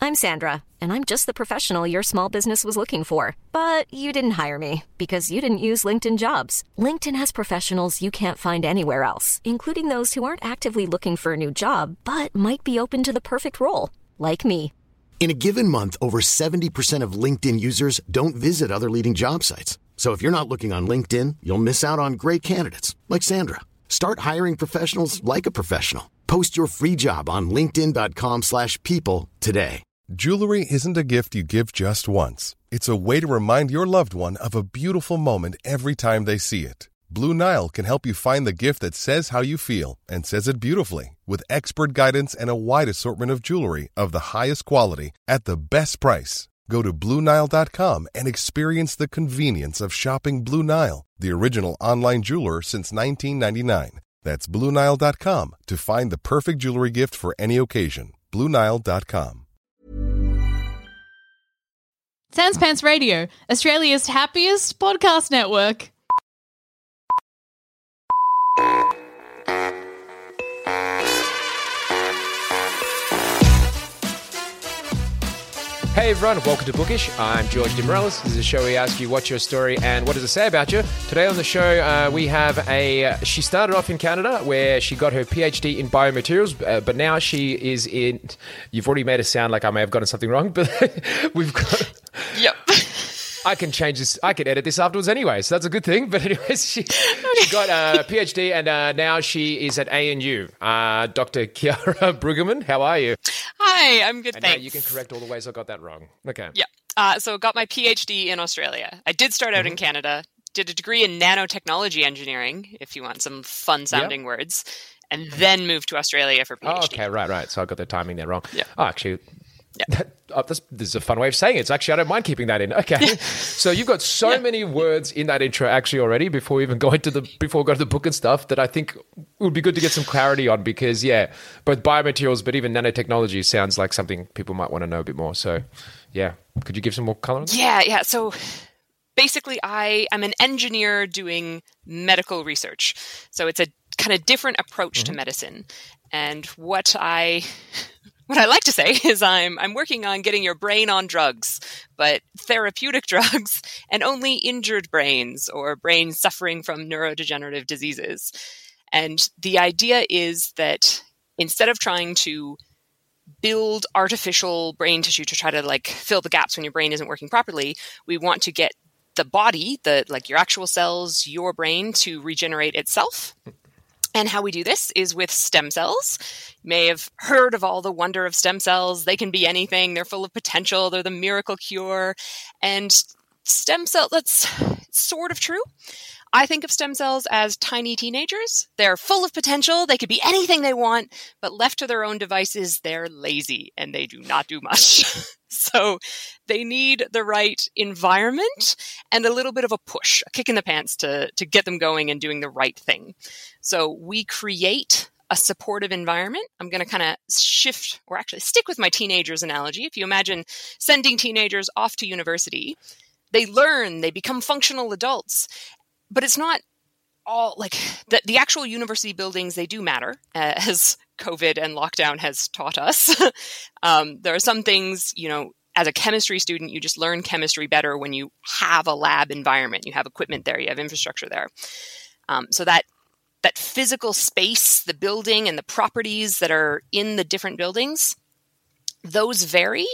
I'm Sandra, and I'm just the professional your small business was looking for. But you didn't hire me because you didn't use LinkedIn Jobs. LinkedIn has professionals you can't find anywhere else, including those who aren't actively looking for a new job, but might be open to the perfect role, like me. In a given month, over 70% of LinkedIn users don't visit other leading job sites. So if you're not looking on LinkedIn, you'll miss out on great candidates like Sandra. Start hiring professionals like a professional. Post your free job on linkedin.com/people today. Jewelry isn't a gift you give just once. It's a way to remind your loved one of a beautiful moment every time they see it. Blue Nile can help you find the gift that says how you feel and says it beautifully, with expert guidance and a wide assortment of jewelry of the highest quality at the best price. Go to BlueNile.com and experience the convenience of shopping Blue Nile, the original online jeweler since 1999. That's BlueNile.com to find the perfect jewelry gift for any occasion. BlueNile.com. Sans Pants Radio, Australia's happiest podcast network. Hey everyone, welcome to Bookish. I'm George DeMorellis. This is a show where we ask you what's your story and what does it say about you. Today on the show, we have she started off in Canada where she got her PhD in biomaterials, but now she is in, you've already made it sound like I may have gotten something wrong, but we've got... Yep. I can change this. I can edit this afterwards anyway, so that's a good thing. But anyways, she got a PhD and now she is at ANU. Dr. Chiara Brueggemann, how are you? Hi, I'm good, and thanks. Now you can correct all the ways I got that wrong. Okay. Yeah. So got my PhD in Australia. I did start out in Canada, did a degree in nanotechnology engineering, if you want some fun-sounding words, and then moved to Australia for PhD. Oh, okay, right. So I got the timing there wrong. Yeah. Oh, actually... Yeah. This is a fun way of saying it. It's actually, I don't mind keeping that in. Okay. So you've got so many words in that intro actually already before we even go into before we go to the book and stuff that I think would be good to get some clarity on because, both biomaterials, but even nanotechnology sounds like something people might want to know a bit more. So, could you give some more color on that? Yeah. So basically, I'm an engineer doing medical research. So it's a kind of different approach to medicine. And what I like to say is I'm working on getting your brain on drugs, but therapeutic drugs and only injured brains or brains suffering from neurodegenerative diseases. And the idea is that instead of trying to build artificial brain tissue to try to fill the gaps when your brain isn't working properly, we want to get the body, your actual cells, your brain to regenerate itself. And how we do this is with stem cells. You may have heard of all the wonder of stem cells. They can be anything. They're full of potential. They're the miracle cure. And stem cell, that's sort of true. I think of stem cells as tiny teenagers. They're full of potential. They could be anything they want, but left to their own devices, they're lazy and they do not do much. So they need the right environment and a little bit of a push, a kick in the pants to get them going and doing the right thing. So we create a supportive environment. I'm going to kind of shift or actually stick with my teenagers analogy. If you imagine sending teenagers off to university, they learn, they become functional adults, but it's not all the actual university buildings, they do matter, as COVID and lockdown has taught us. There are some things, as a chemistry student, you just learn chemistry better when you have a lab environment, you have equipment there, you have infrastructure there. So that physical space, the building and the properties that are in the different buildings, those vary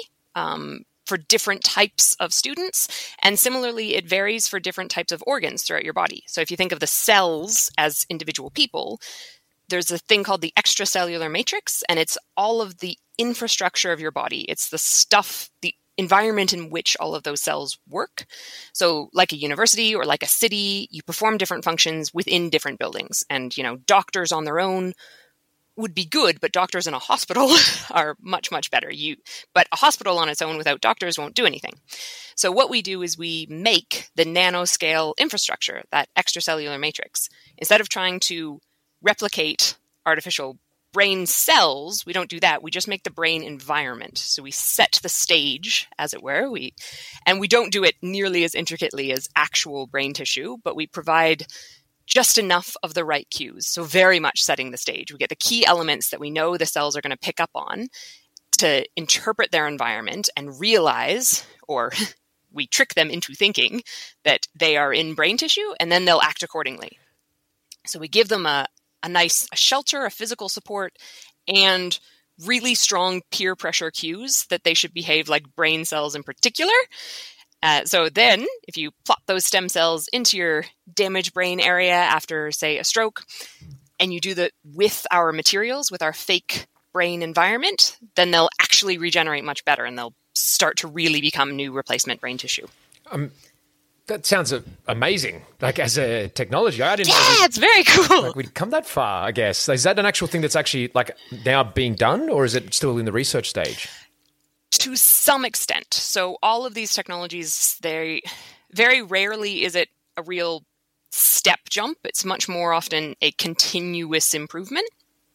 for different types of students. And similarly, it varies for different types of organs throughout your body. So if you think of the cells as individual people, there's a thing called the extracellular matrix, and it's all of the infrastructure of your body. It's the stuff, the environment in which all of those cells work. So like a university or like a city, you perform different functions within different buildings. And, doctors on their own would be good, but doctors in a hospital are much, much better. But a hospital on its own without doctors won't do anything. So what we do is we make the nanoscale infrastructure, that extracellular matrix. Instead of trying to replicate artificial brain cells, we don't do that. We just make the brain environment. So we set the stage, as it were. We don't do it nearly as intricately as actual brain tissue, but we provide just enough of the right cues. So very much setting the stage. We get the key elements that we know the cells are going to pick up on to interpret their environment and realize, or we trick them into thinking, that they are in brain tissue, and then they'll act accordingly. So we give them a shelter, a physical support, and really strong peer pressure cues that they should behave like brain cells in particular. So then, if you plop those stem cells into your damaged brain area after, say, a stroke, and you do that with our materials, with our fake brain environment, then they'll actually regenerate much better, and they'll start to really become new replacement brain tissue. That sounds amazing, like as a technology. I didn't know it's very cool. like we'd come that far, I guess. Is that an actual thing that's actually like now being done, or is it still in the research stage? To some extent. So all of these technologies, they very rarely is it a real step jump. It's much more often a continuous improvement.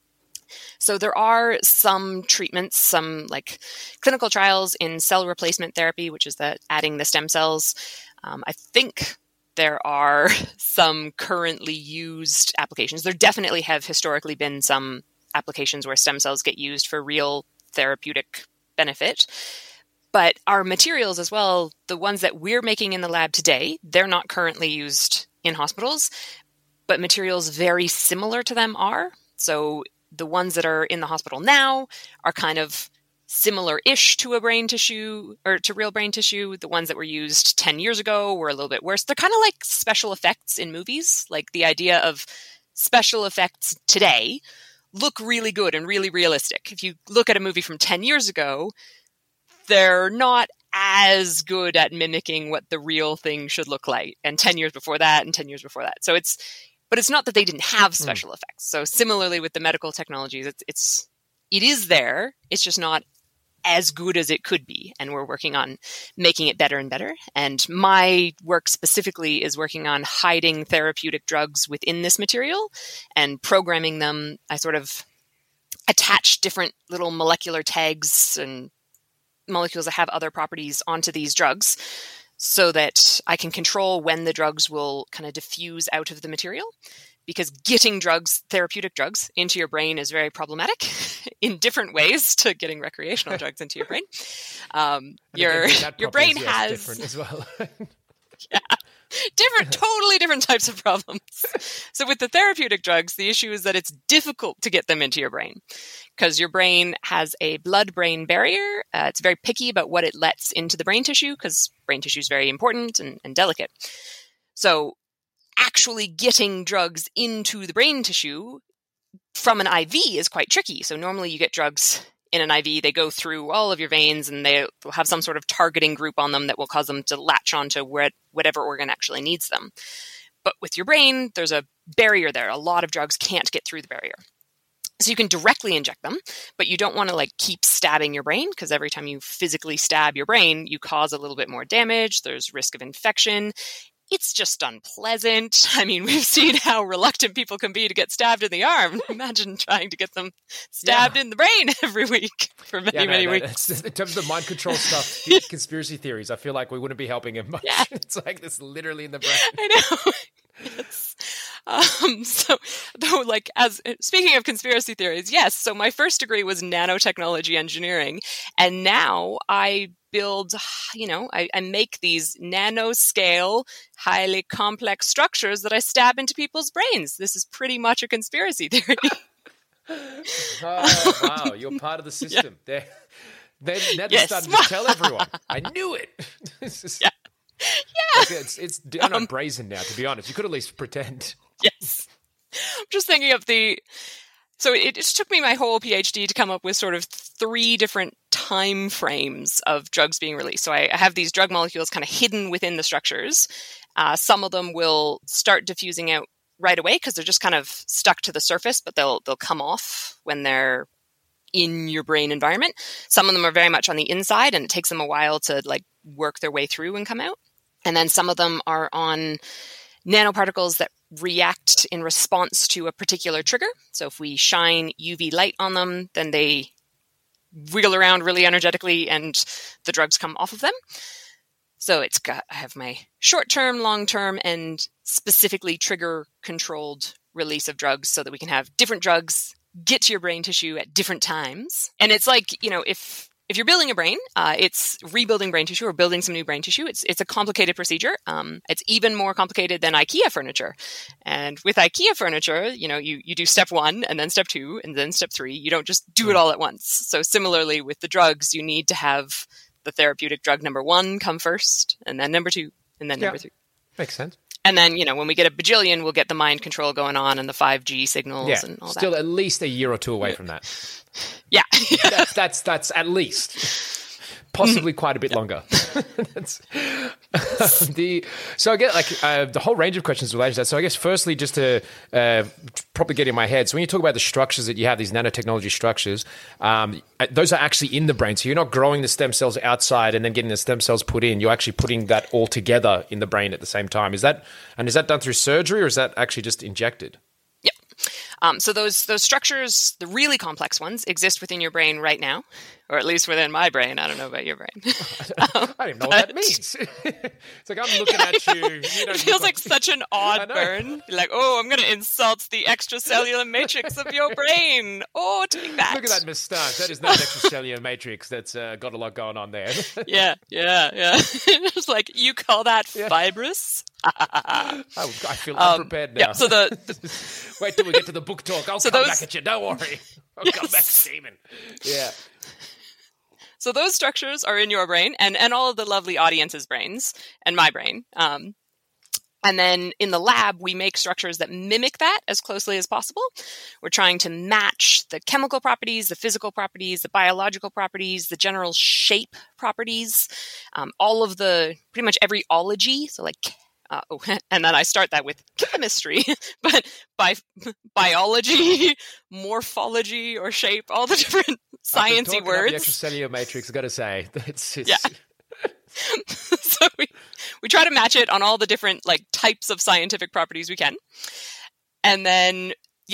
So there are some treatments, some like clinical trials in cell replacement therapy, which is adding the stem cells. I think there are some currently used applications. There definitely have historically been some applications where stem cells get used for real therapeutic benefit. But our materials as well, the ones that we're making in the lab today, they're not currently used in hospitals, but materials very similar to them are. So the ones that are in the hospital now are kind of similar-ish to a brain tissue or to real brain tissue. The ones that were used 10 years ago were a little bit worse. They're kind of like special effects in movies, like the idea of special effects today look really good and really realistic. If you look at a movie from 10 years ago, they're not as good at mimicking what the real thing should look like. And 10 years before that, and 10 years before that. So but it's not that they didn't have special effects. So similarly with the medical technologies, it is there. It's just not as good as it could be. And we're working on making it better and better. And my work specifically is working on hiding therapeutic drugs within this material and programming them. I sort of attach different little molecular tags and molecules that have other properties onto these drugs so that I can control when the drugs will kind of diffuse out of the material. Because getting drugs, therapeutic drugs, into your brain is very problematic in different ways to getting recreational drugs into your brain. Your brain has different as well. Totally different types of problems. So with the therapeutic drugs, the issue is that it's difficult to get them into your brain because your brain has a blood-brain barrier. It's very picky about what it lets into the brain tissue because brain tissue is very important and delicate. So actually getting drugs into the brain tissue from an IV is quite tricky. So normally you get drugs in an IV, they go through all of your veins and they will have some sort of targeting group on them that will cause them to latch onto whatever organ actually needs them. But with your brain, there's a barrier there. A lot of drugs can't get through the barrier. So you can directly inject them, but you don't want to keep stabbing your brain because every time you physically stab your brain, you cause a little bit more damage. There's risk of infection. It's just unpleasant. I mean, we've seen how reluctant people can be to get stabbed in the arm. Imagine trying to get them stabbed in the brain every week for many weeks. In terms of the mind control stuff, conspiracy theories, I feel like we wouldn't be helping him much. Yeah. It's like this literally in the brain. I know. Yes. Speaking of conspiracy theories, yes. So my first degree was nanotechnology engineering, and now I build, I make these nanoscale, highly complex structures that I stab into people's brains. This is pretty much a conspiracy theory. Oh, wow. You're part of the system. Yeah. They're starting to tell everyone. I knew it. Yeah. It's not brazen now, to be honest. You could at least pretend. Yes. I'm just thinking of so it just took me my whole PhD to come up with sort of 3 different time frames of drugs being released. So I have these drug molecules kind of hidden within the structures. Some of them will start diffusing out right away because they're just kind of stuck to the surface, but they'll come off when they're in your brain environment. Some of them are very much on the inside, and it takes them a while to work their way through and come out. And then some of them are on nanoparticles that react in response to a particular trigger. So if we shine UV light on them, then they wiggle around really energetically and the drugs come off of them. So I have my short-term, long-term, and specifically trigger-controlled release of drugs so that we can have different drugs, get to your brain tissue at different times. And it's like, if you're building a brain, it's rebuilding brain tissue or building some new brain tissue. It's a complicated procedure. It's even more complicated than IKEA furniture. And with IKEA furniture, you do step 1 and then step 2 and then step 3. You don't just do it all at once. So similarly with the drugs, you need to have the therapeutic drug number 1 come first, and then number 2, and then number 3. Makes sense. And then, when we get a bajillion, we'll get the mind control going on and the 5G signals and all that. Still at least a year or 2 away from that. Yeah. that's at least. Possibly quite a bit longer. So I get the whole range of questions related to that. So I guess firstly, just to probably get in my head. So when you talk about the structures that you have, these nanotechnology structures, those are actually in the brain. So you're not growing the stem cells outside and then getting the stem cells put in. You're actually putting that all together in the brain at the same time. Is that done through surgery, or is that actually just injected? So those structures, the really complex ones, exist within your brain right now, or at least within my brain. I don't know about your brain. I don't even know what that means. It's like I'm looking at you. It feels like such an odd burn. You're like, oh, I'm going to insult the extracellular matrix of your brain. Oh, take that. Look at that moustache. That is not an extracellular matrix. That's got a lot going on there. Yeah. It's like, you call that fibrous? I feel unprepared now. Yeah, so wait till we get to the book talk. I'll come back at you. Don't worry. I'll come back steaming. Yeah. So those structures are in your brain and all of the lovely audience's brains and my brain. And then in the lab, we make structures that mimic that as closely as possible. We're trying to match the chemical properties, the physical properties, the biological properties, the general shape properties, all of pretty much every ology. So like and then I start that with chemistry, but by biology, morphology, or shape, all the different sciencey words. The extracellular matrix, I've got to say. Yeah. So we try to match it on all the different types of scientific properties we can. And then,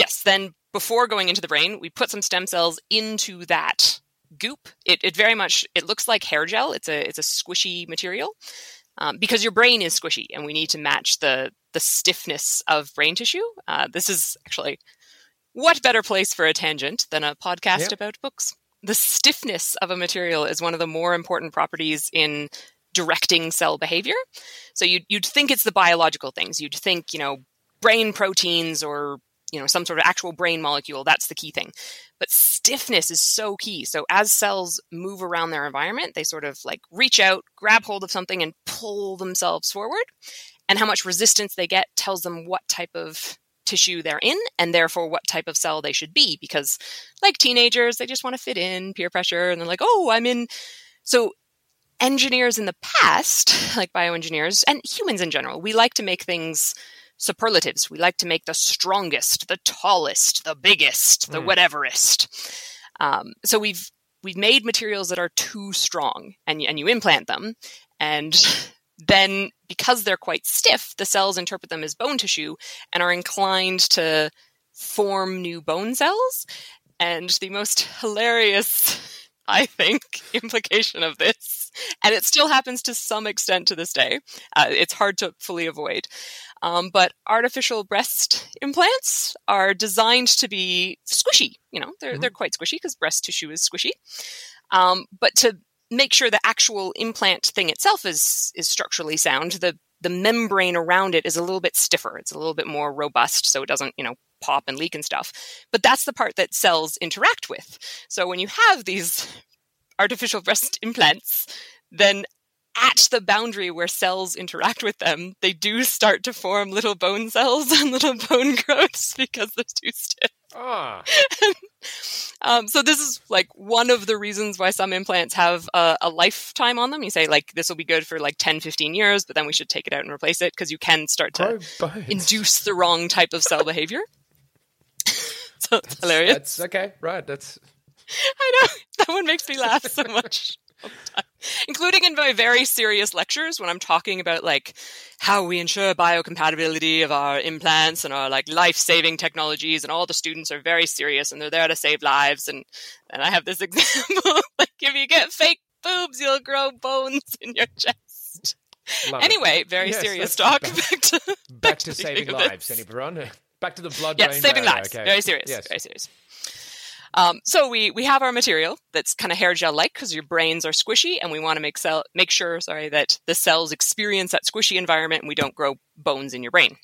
before going into the brain, we put some stem cells into that goop. It very much, it looks like hair gel. It's a squishy material. Because your brain is squishy and we need to match the stiffness of brain tissue. This is actually, what better place for a tangent than a podcast about books? The stiffness of a material is one of the more important properties in directing cell behavior. So you'd think it's the biological things. You'd think, brain proteins or some sort of actual brain molecule, that's the key thing. But stiffness is so key. So as cells move around their environment, they sort of reach out, grab hold of something and pull themselves forward. And how much resistance they get tells them what type of tissue they're in and therefore what type of cell they should be. Because like teenagers, they just want to fit in, peer pressure, and they're like, oh, I'm in. So engineers in the past, like bioengineers and humans in general, we like to make things superlatives. We like to make the strongest, the tallest, the biggest, the whateverest. So we've made materials that are too strong, and you implant them, and then because they're quite stiff, the cells interpret them as bone tissue and are inclined to form new bone cells. And the most hilarious, I think, implication of this, and it still happens to some extent to this day, it's hard to fully avoid, but artificial breast implants are designed to be squishy. They're quite squishy because breast tissue is squishy. But to make sure the actual implant thing itself is structurally sound, the membrane around it is a little bit stiffer. It's a little bit more robust, so it doesn't, pop and leak and stuff. But that's the part that cells interact with. So when you have these artificial breast implants, then at the boundary where cells interact with them, they do start to form little bone cells and little bone growths because they're too stiff. So this is one of the reasons why some implants have a lifetime on them. You say this will be good for 10, 15 years, but then we should take it out and replace it because you can start to induce the wrong type of cell behavior. So it's hilarious. That's okay, right? I know, that one makes me laugh so much. Including in my very serious lectures when I'm talking about how we ensure biocompatibility of our implants and our life-saving technologies, and all the students are very serious and they're there to save lives. And I have this example, if you get fake boobs, you'll grow bones in your chest. Anyway, very serious talk. Back to saving lives, anyone? Back to the blood Yeah, brain saving barrier. lives. Okay. Very serious. Yes. Very serious. So we have our material that's kind of hair gel-like because your brains are squishy, and we want to make sure that the cells experience that squishy environment and we don't grow bones in your brain.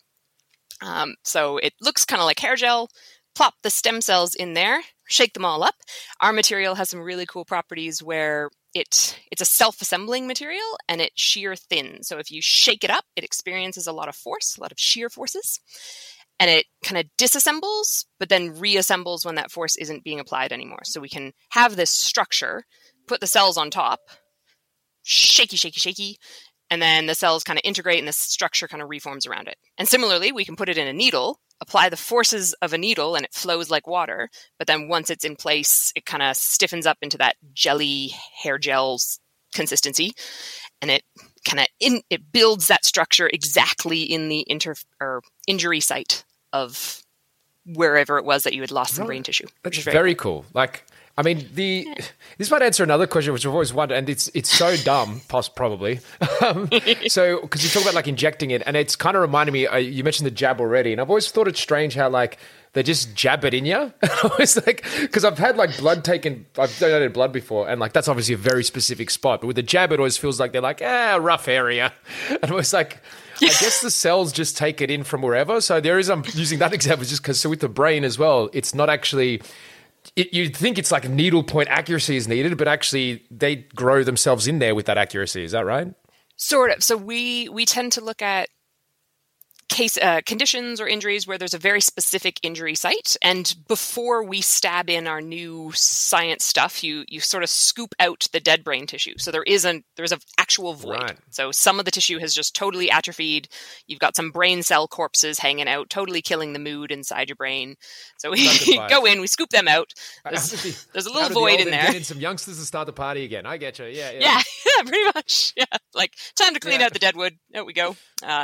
So it looks kind of like hair gel. Plop the stem cells in there, shake them all up. Our material has some really cool properties where it's a self-assembling material and it shear thins. So if you shake it up, it experiences a lot of force, a lot of shear forces. And it kind of disassembles, but then reassembles when that force isn't being applied anymore. So we can have this structure, put the cells on top, shaky, shaky, shaky, and then the cells kind of integrate and the structure kind of reforms around it. And similarly, we can put it in a needle, apply the forces of a needle, and it flows like water. But then once it's in place, it kind of stiffens up into that jelly hair gel consistency. And it kind of it builds that structure exactly in the injury site of wherever it was that you had lost some brain tissue. That's very cool. Like, I mean, this might answer another question, which I've always wondered, and it's so dumb, probably. So, because you talk about like injecting it, and it's kind of reminded me. You mentioned the jab already, and I've always thought it's strange how like they just jab it in you. It's like, because I've had like blood taken, I've donated blood before, and like that's obviously a very specific spot. But with the jab, it always feels like they're like, rough area, and it was like. I guess the cells just take it in from wherever. So there is, I'm using that example just because, so with the brain as well, it's not actually, you'd think it's like needle point accuracy is needed, but actually they grow themselves in there with that accuracy. Is that right? Sort of. So we tend to look at conditions or injuries where there's a very specific injury site. And before we stab in our new science stuff, you sort of scoop out the dead brain tissue. So there's an actual void. Right. So some of the tissue has just totally atrophied. You've got some brain cell corpses hanging out, totally killing the mood inside your brain. So we go in, we scoop them out. There's a little void in there. Get in some youngsters to start the party again. I get you. Yeah, pretty much. Yeah, like time to clean out the dead wood. Out we go.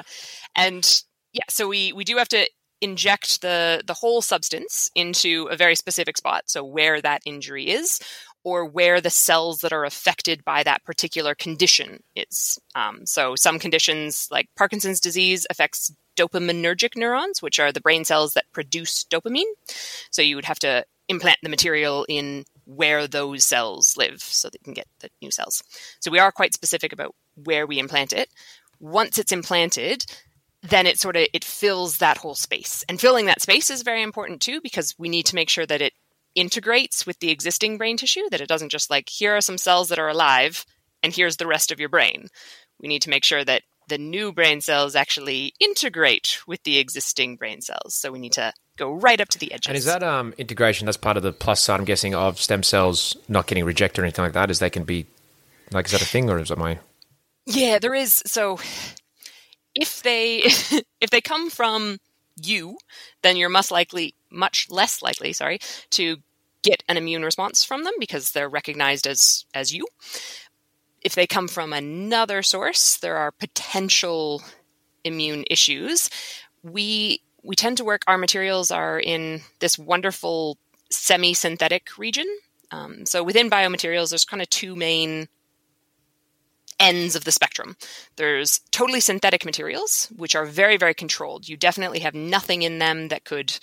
So we do have to inject the whole substance into a very specific spot. So where that injury is, or where the cells that are affected by that particular condition is. So some conditions like Parkinson's disease affects dopaminergic neurons, which are the brain cells that produce dopamine. So you would have to implant the material in where those cells live so that you can get the new cells. So we are quite specific about where we implant it. Once it's implanted, then it fills that whole space. And filling that space is very important too, because we need to make sure that it integrates with the existing brain tissue, that it doesn't just like, here are some cells that are alive, and here's the rest of your brain. We need to make sure that the new brain cells actually integrate with the existing brain cells. So we need to go right up to the edges. And is that integration, that's part of the plus side, I'm guessing, of stem cells not getting rejected or anything like that, is they can be, like, is that a thing, or is that my... Yeah, there is. So... If they come from you, then you're much less likely, to get an immune response from them because they're recognized as you. If they come from another source, there are potential immune issues. We tend to work, our materials are in this wonderful semi-synthetic region. So within biomaterials, there's kind of two main ends of the spectrum. There's totally synthetic materials, which are very, very controlled. You definitely have nothing in them that could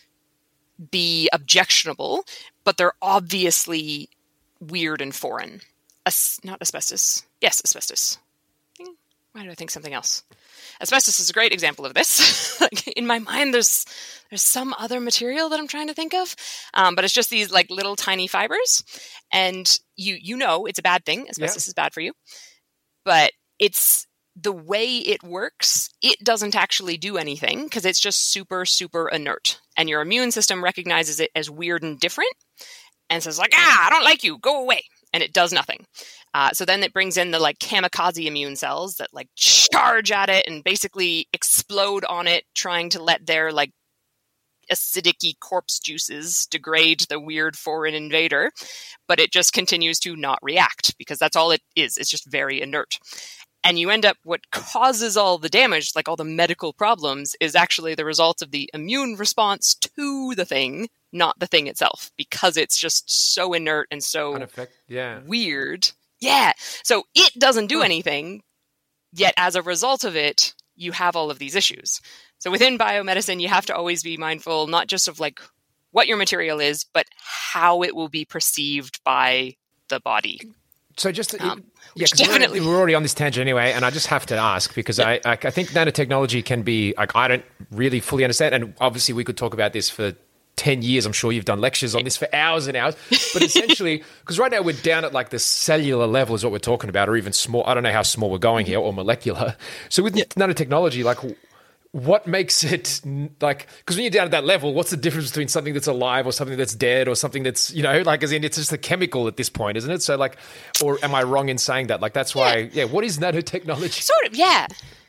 be objectionable, but they're obviously weird and foreign. Not asbestos. Yes, asbestos. Why did I think something else? Asbestos is a great example of this. Like, in my mind, there's some other material that I'm trying to think of, but it's just these like little tiny fibers, and you know it's a bad thing. Asbestos is bad for you. But it's the way it works, it doesn't actually do anything because it's just super, super inert. And your immune system recognizes it as weird and different and says like, I don't like you, go away. And it does nothing. So then it brings in the like kamikaze immune cells that like charge at it and basically explode on it, trying to let their like acidic-y corpse juices degrade the weird foreign invader, but it just continues to not react because that's all it is. It's just very inert. And you end up, what causes all the damage, like all the medical problems, is actually the result of the immune response to the thing, not the thing itself, because it's just so inert and so weird. Yeah. So it doesn't do anything, yet as a result of it, you have all of these issues. So within biomedicine, you have to always be mindful, not just of like what your material is, but how it will be perceived by the body. So just definitely we're already on this tangent anyway, and I just have to ask because I think nanotechnology can be like, I don't really fully understand, and obviously we could talk about this for 10 years. I'm sure you've done lectures on this for hours and hours, but essentially, because right now we're down at like the cellular level is what we're talking about, or even small. I don't know how small we're going here, or molecular. So with nanotechnology, like, what makes it like, because when you're down at that level, what's the difference between something that's alive or something that's dead or something that's, like, as in it's just a chemical at this point, isn't it? So like, or am I wrong in saying that? Like, that's why, what is nanotechnology? Sort of, yeah.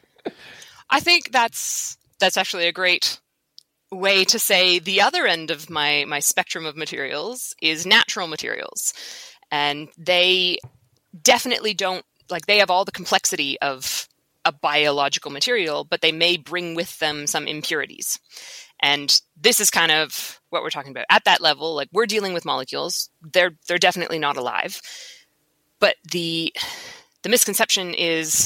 I think that's actually a great way to say the other end of my spectrum of materials is natural materials. And they definitely don't, like, they have all the complexity of a biological material, but they may bring with them some impurities. And this is kind of what we're talking about. At that level, like, we're dealing with molecules. They're definitely not alive. But the misconception is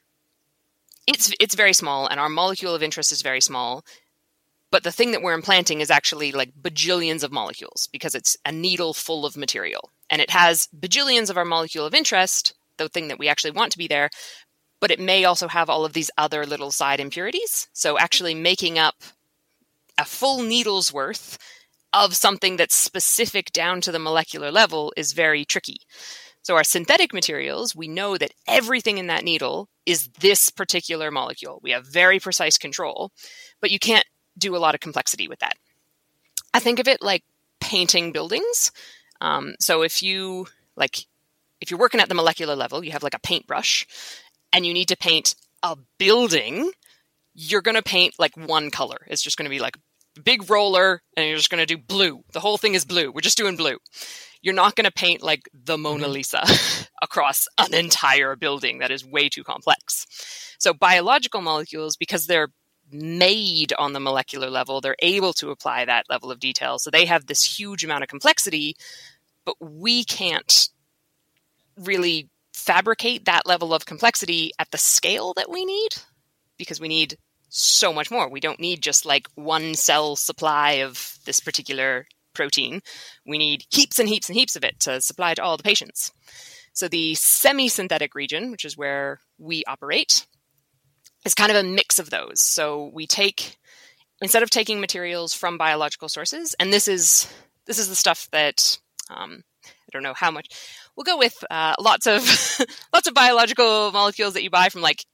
it's very small, and our molecule of interest is very small. But the thing that we're implanting is actually like bajillions of molecules, because it's a needle full of material. And it has bajillions of our molecule of interest, the thing that we actually want to be there, but it may also have all of these other little side impurities. So actually making up a full needle's worth of something that's specific down to the molecular level is very tricky. So our synthetic materials, we know that everything in that needle is this particular molecule. We have very precise control, but you can't do a lot of complexity with that. I think of it like painting buildings. So if you're working at the molecular level, you have like a paintbrush, and you need to paint a building, you're going to paint like one color. It's just going to be like a big roller, and you're just going to do blue. The whole thing is blue. We're just doing blue. You're not going to paint like the Mona Lisa across an entire building. That is way too complex. So biological molecules, because they're made on the molecular level, they're able to apply that level of detail. So they have this huge amount of complexity, but we can't really fabricate that level of complexity at the scale that we need, because we need so much more. We don't need just like one cell supply of this particular protein. We need heaps and heaps and heaps of it to supply to all the patients. So the semi-synthetic region, which is where we operate, is kind of a mix of those. So we instead of taking materials from biological sources, and this is the stuff that I don't know how much. We'll go with lots of biological molecules that you buy from like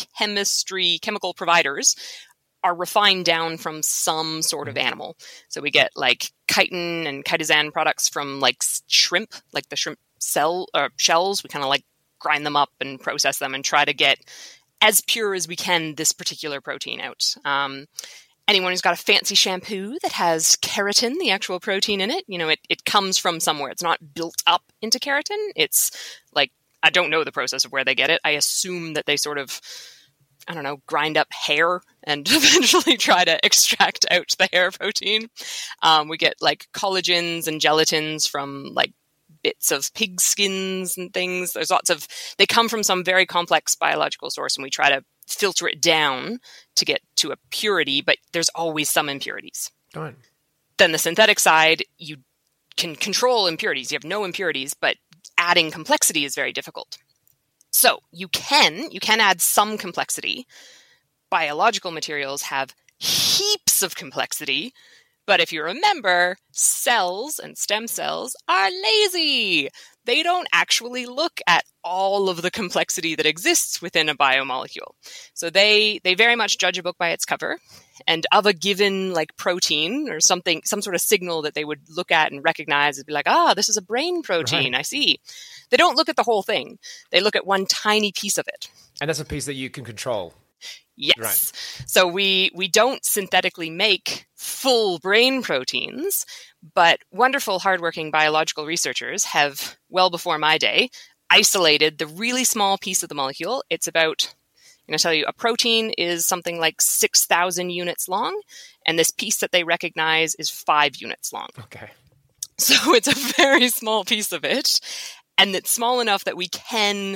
chemical providers are refined down from some sort of animal. So we get like chitin and chitosan products from like shrimp, like the shrimp shells. We kind of like grind them up and process them and try to get as pure as we can this particular protein out. Anyone who's got a fancy shampoo that has keratin, the actual protein in it, it comes from somewhere. It's not built up into keratin. It's like, I don't know the process of where they get it. I assume that they sort of, I don't know, grind up hair and eventually try to extract out the hair protein. We get like collagens and gelatins from like bits of pig skins and things. They come from some very complex biological source, and we try to filter it down to get to a purity, but there's always some impurities. Right. Then the synthetic side, you can control impurities. You have no impurities, but adding complexity is very difficult. So you can add some complexity. Biological materials have heaps of complexity, but if you remember, cells and stem cells are lazy. They don't actually look at all of the complexity that exists within a biomolecule. So they very much judge a book by its cover, and of a given like protein or something, some sort of signal that they would look at and recognize and be like, this is a brain protein. Right. I see. They don't look at the whole thing. They look at one tiny piece of it. And that's a piece that you can control. Yes. Right. So we don't synthetically make full brain proteins, but wonderful, hardworking biological researchers have, well before my day, isolated the really small piece of the molecule. It's about, I'm going to tell you, a protein is something like 6,000 units long, and this piece that they recognize is 5 units long. Okay. So it's a very small piece of it, and it's small enough that we can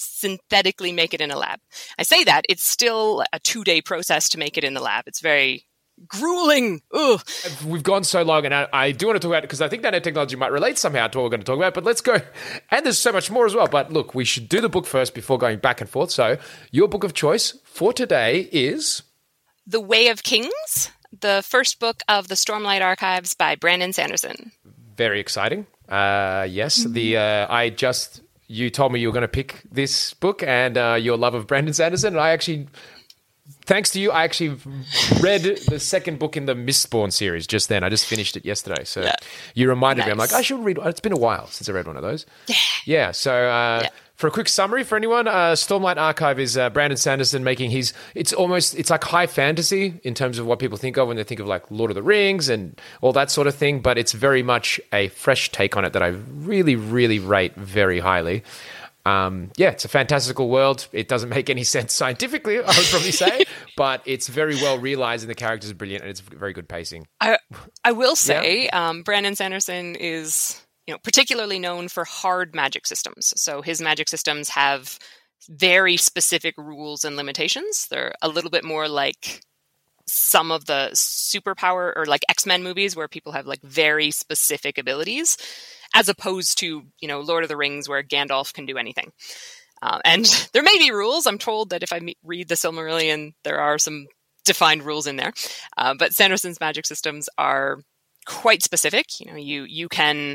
synthetically make it in a lab. I say that, it's still a 2-day process to make it in the lab. It's very grueling. Ugh. We've gone so long, and I do want to talk about it because I think nanotechnology might relate somehow to what we're going to talk about, but let's go. And there's so much more as well. But look, we should do the book first before going back and forth. So your book of choice for today is... The Way of Kings, the first book of the Stormlight Archives by Brandon Sanderson. Very exciting. Yes, you told me you were going to pick this book and your love of Brandon Sanderson, and I actually... Thanks to you, I actually read the second book in the Mistborn series just then. I just finished it yesterday. So you reminded me. I'm like, I should read. It's been a while since I read one of those. Yeah. So for a quick summary for anyone, Stormlight Archive is Brandon Sanderson making it's like high fantasy in terms of what people think of when they think of like Lord of the Rings and all that sort of thing. But it's very much a fresh take on it that I really, really rate very highly. It's a fantastical world. It doesn't make any sense scientifically, I would probably say, but it's very well realized and the characters are brilliant and it's very good pacing. I will say, Brandon Sanderson is, particularly known for hard magic systems. So his magic systems have very specific rules and limitations. They're a little bit more like some of the superpower or like X-Men movies where people have like very specific abilities, as opposed to, Lord of the Rings where Gandalf can do anything. And there may be rules. I'm told that if I read the Silmarillion, there are some defined rules in there. But Sanderson's magic systems are quite specific. You can,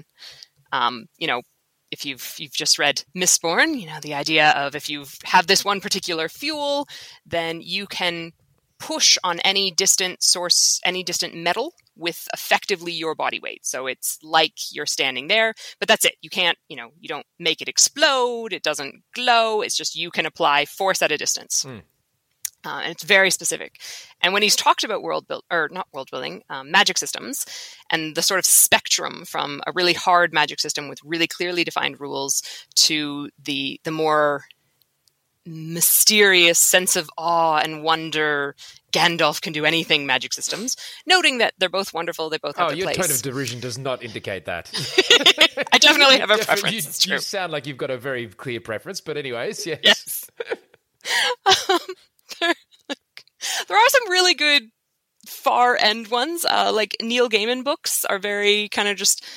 if you've just read Mistborn, the idea of if you have this one particular fuel, then you can push on any distant source, any distant metal with effectively your body weight. So it's like you're standing there, but that's it. You can't, you don't make it explode. It doesn't glow. It's just you can apply force at a distance. And it's very specific. And when he's talked about magic systems and the sort of spectrum from a really hard magic system with really clearly defined rules to the more mysterious sense of awe and wonder, Gandalf can do anything magic systems, noting that they're both wonderful, they both have their place. Your tone of derision does not indicate that. I definitely have a preference. You sound like you've got a very clear preference, but anyways, yes. There are some really good far end ones, like Neil Gaiman books are very kind of just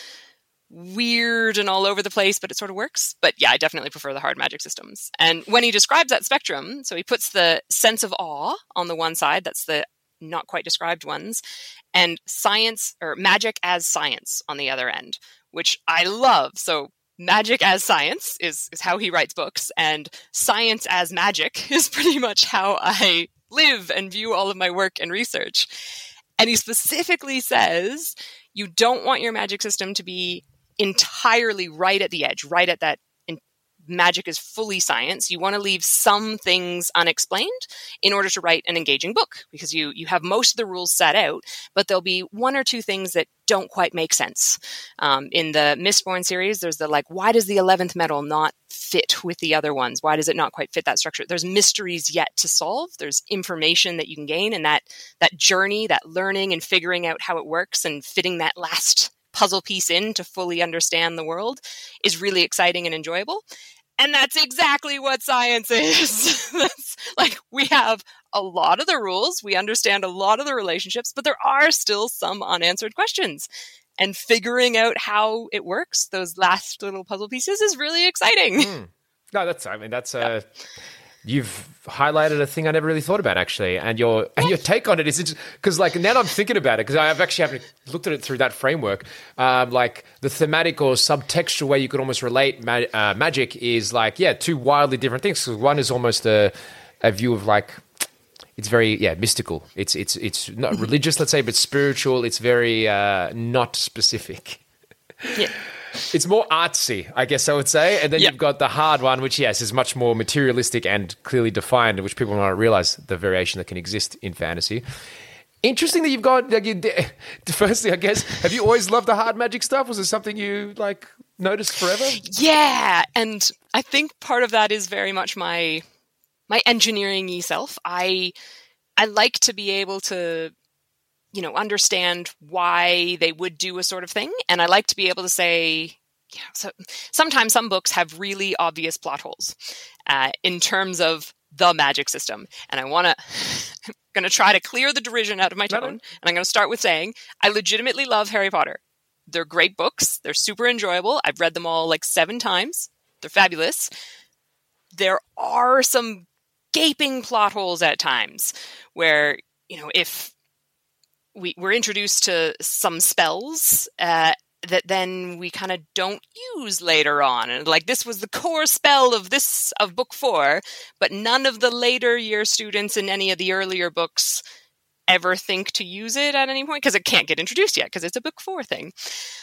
weird and all over the place, but it sort of works. But yeah, I definitely prefer the hard magic systems. And when he describes that spectrum, so he puts the sense of awe on the one side, that's the not quite described ones, and science or magic as science on the other end, which I love. So magic as science is how he writes books, and science as magic is pretty much how I live and view all of my work and research. And he specifically says you don't want your magic system to be entirely right at the edge, right at that magic is fully science. You want to leave some things unexplained in order to write an engaging book, because you have most of the rules set out, but there'll be one or two things that don't quite make sense. In the Mistborn series, there's why does the 11th metal not fit with the other ones? Why does it not quite fit that structure? There's mysteries yet to solve. There's information that you can gain, and that journey, that learning and figuring out how it works and fitting that last puzzle piece in to fully understand the world is really exciting and enjoyable. And that's exactly what science is. We have a lot of the rules, we understand a lot of the relationships, but there are still some unanswered questions. And figuring out how it works, those last little puzzle pieces, is really exciting. No, that's you've highlighted a thing I never really thought about, actually, and your take on it is because now that I'm thinking about it, because I've actually haven't looked at it through that framework, the thematic or subtextual way you could almost relate magic is two wildly different things. So one is almost a view of it's very mystical. It's not religious, let's say, but spiritual. It's very not specific. Yeah. It's more artsy, I guess I would say. And then you've got the hard one, which, yes, is much more materialistic and clearly defined, which people might not realize the variation that can exist in fantasy. Interesting that you've got, firstly, I guess, have you always loved the hard magic stuff? Was it something you, noticed forever? Yeah, and I think part of that is very much my engineering-y self. I like to be able to understand why they would do a sort of thing. And I like to be able to say, so sometimes some books have really obvious plot holes in terms of the magic system. And I'm going to try to clear the derision out of my tone. And I'm going to start with saying, I legitimately love Harry Potter. They're great books. They're super enjoyable. I've read them all like 7 times. They're fabulous. There are some gaping plot holes at times where, if we're introduced to some spells that then we kind of don't use later on. And like, this was the core spell of book 4, but none of the later year students in any of the earlier books ever think to use it at any point because it can't get introduced yet because it's a book 4 thing.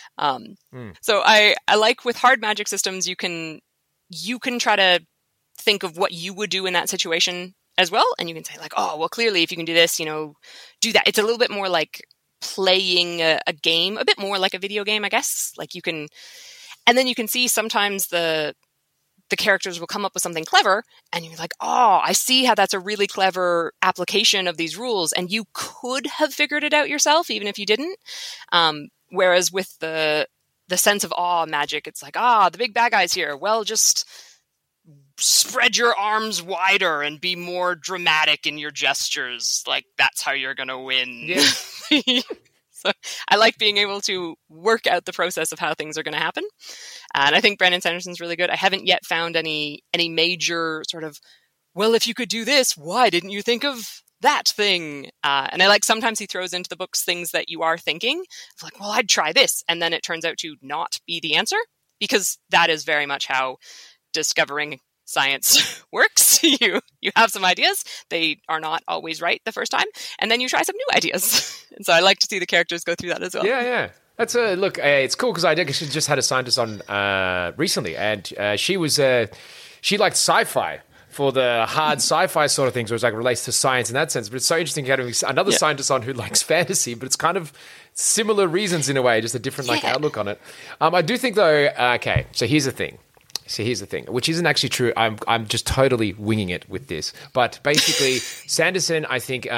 So I like with hard magic systems, you can try to think of what you would do in that situation as well. And you can say like, oh, well, clearly if you can do this, do that. It's a little bit more like playing a game, a bit more like a video game, I guess. Like and then you can see sometimes the characters will come up with something clever and you're like, oh, I see how that's a really clever application of these rules. And you could have figured it out yourself, even if you didn't. Whereas with the sense of awe magic, it's like, the big bad guy's here. Well, just spread your arms wider and be more dramatic in your gestures. Like, that's how you're going to win. Yeah. So I like being able to work out the process of how things are going to happen. And I think Brandon Sanderson's really good. I haven't yet found any major sort of, well, if you could do this, why didn't you think of that thing? And I like sometimes he throws into the books things that you are thinking. It's like, well, I'd try this. And then it turns out to not be the answer, because that is very much how discovering science works. You have some ideas. They are not always right the first time. And then you try some new ideas. And so I like to see the characters go through that as well. Yeah. That's look, it's cool because I just had a scientist on recently, and she liked sci-fi for the hard sci-fi sort of things, which like relates to science in that sense. But it's so interesting having another scientist on who likes fantasy, but it's kind of similar reasons in a way, just a different outlook on it. I do think though, so here's the thing, which isn't actually true. I'm just totally winging it with this. But basically, Sanderson, I think,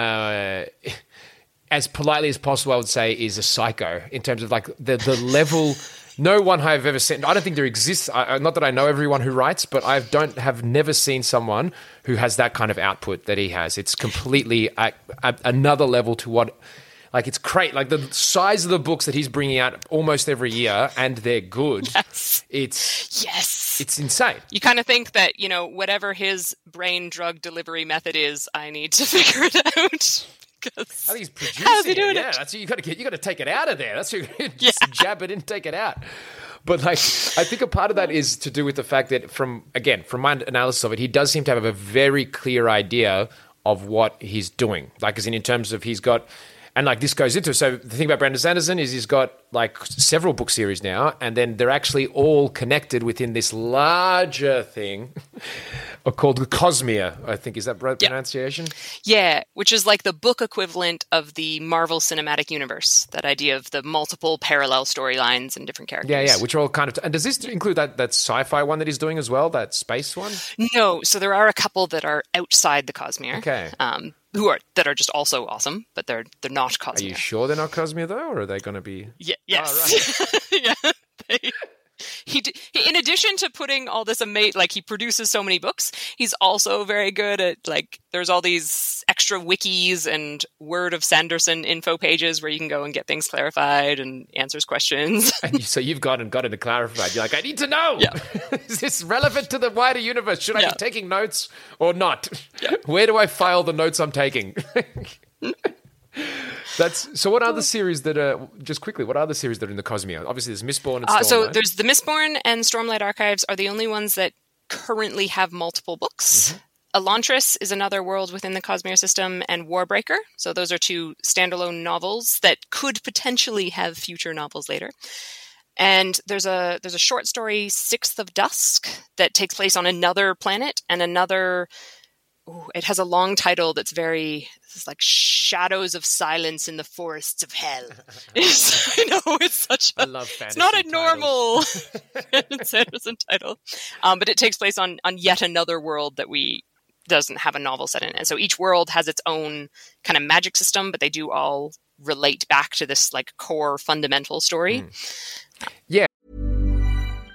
as politely as possible, I would say, is a psycho in terms of like the level. No one I've ever seen. I don't think there exists. Not that I know everyone who writes, but have never seen someone who has that kind of output that he has. It's completely another level to what. Like, it's great. Like, the size of the books that he's bringing out almost every year, and they're good. Yes. It's insane. You kind of think that, whatever his brain drug delivery method is, I need to figure it out. I think he's producing how's he doing it. Yeah, that's you got to take it out of there. That's just jab it in, take it out. But like, I think a part of that is to do with the fact that from my analysis of it, he does seem to have a very clear idea of what he's doing. Like, as in terms of he's got. And like this goes into, so the thing about Brandon Sanderson is he's got like several book series now, and then they're actually all connected within this larger thing called the Cosmere, I think. Is that right pronunciation? Yeah, which is like the book equivalent of the Marvel Cinematic Universe, that idea of the multiple parallel storylines and different characters. Yeah, which are all kind of, and does this include that sci-fi one that he's doing as well, that space one? No, so there are a couple that are outside the Cosmere. Okay. That are just also awesome, but they're not Cosmere. Are you sure they're not Cosmere though, or are they going to be? Yeah, yes. Oh, right. He in addition to putting all this he produces so many books, he's also very good at there's all these extra wikis and Word of Sanderson info pages where you can go and get things clarified and answers questions. And so you've gone and gotten it clarified. You're like, I need to know. Yeah. Is this relevant to the wider universe? Should I be taking notes or not? Yeah. Where do I file the notes I'm taking? So what are the series that are, just quickly, what are the series that are in the Cosmere? Obviously there's Mistborn and Stormlight. So there's the Mistborn and Stormlight Archives are the only ones that currently have multiple books. Mm-hmm. Elantris is another world within the Cosmere system, and Warbreaker. So those are 2 standalone novels that could potentially have future novels later. And there's a short story, Sixth of Dusk, that takes place on another planet and another... it has a long title that's it's like Shadows of Silence in the Forests of Hell. I love fantasy. It's not a normal Sanderson title. But it takes place on yet another world that doesn't have a novel set in it. And so each world has its own kind of magic system, but they do all relate back to this like core fundamental story. Yeah.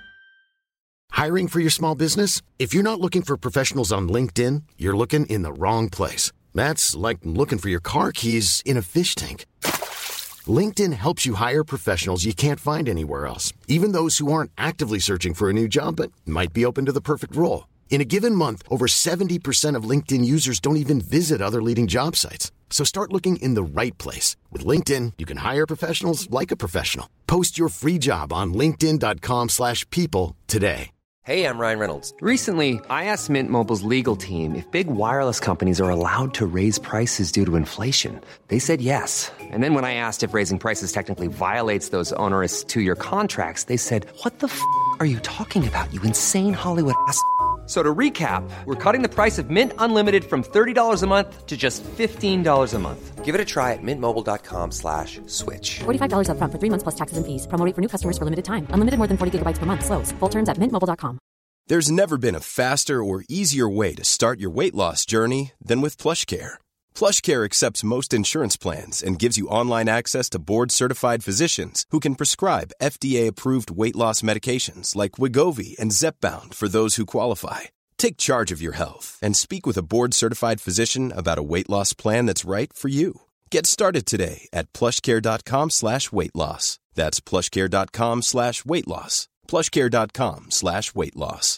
Hiring for your small business? If you're not looking for professionals on LinkedIn, you're looking in the wrong place. That's like looking for your car keys in a fish tank. LinkedIn helps you hire professionals you can't find anywhere else, even those who aren't actively searching for a new job but might be open to the perfect role. In a given month, over 70% of LinkedIn users don't even visit other leading job sites. So start looking in the right place. With LinkedIn, you can hire professionals like a professional. Post your free job on linkedin.com/people today. Hey, I'm Ryan Reynolds. Recently, I asked Mint Mobile's legal team if big wireless companies are allowed to raise prices due to inflation. They said yes. And then when I asked if raising prices technically violates those onerous two-year contracts, they said, "What the f*** are you talking about, you insane Hollywood ass?" So to recap, we're cutting the price of Mint Unlimited from $30 a month to just $15 a month. Give it a try at mintmobile.com/switch. $45 up front for 3 months plus taxes and fees. Promo rate for new customers for limited time. Unlimited more than 40 gigabytes per month. Slows full terms at mintmobile.com. There's never been a faster or easier way to start your weight loss journey than with PlushCare. PlushCare accepts most insurance plans and gives you online access to board-certified physicians who can prescribe FDA-approved weight loss medications like Wegovy and Zepbound for those who qualify. Take charge of your health and speak with a board-certified physician about a weight loss plan that's right for you. Get started today at plushcare.com/weight loss. That's plushcare.com/weight loss. plushcare.com/weight-loss.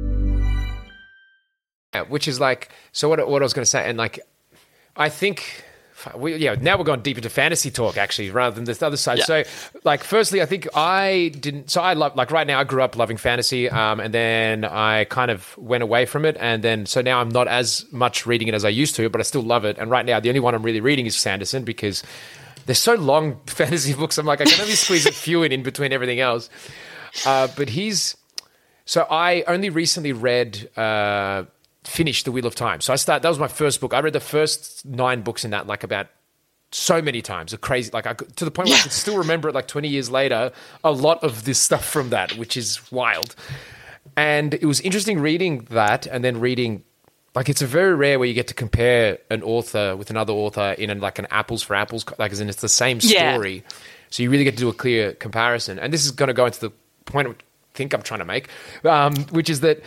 Which is like, so what I was going to say, and like, I think, now we're going deep into fantasy talk actually, rather than this other side. Yeah. So, like, firstly, I think I love, like, right now I grew up loving fantasy, and then I kind of went away from it, and then, so now I'm not as much reading it as I used to, but I still love it. And right now, the only one I'm really reading is Sanderson, because they're so long, fantasy books. I'm like, I can only squeeze a few in between everything else. But so I only recently finished The Wheel of Time. So that was my first book. I read the first 9 books in that, like, about so many times. Crazy, like, to the point where I could still remember it, like, 20 years later, a lot of this stuff from that, which is wild. And it was interesting reading that, and then reading, like, it's a very rare where you get to compare an author with another author in like an apples for apples, like, as in it's the same story. Yeah. So you really get to do a clear comparison. And this is going to go into the point I think I'm trying to make, which is that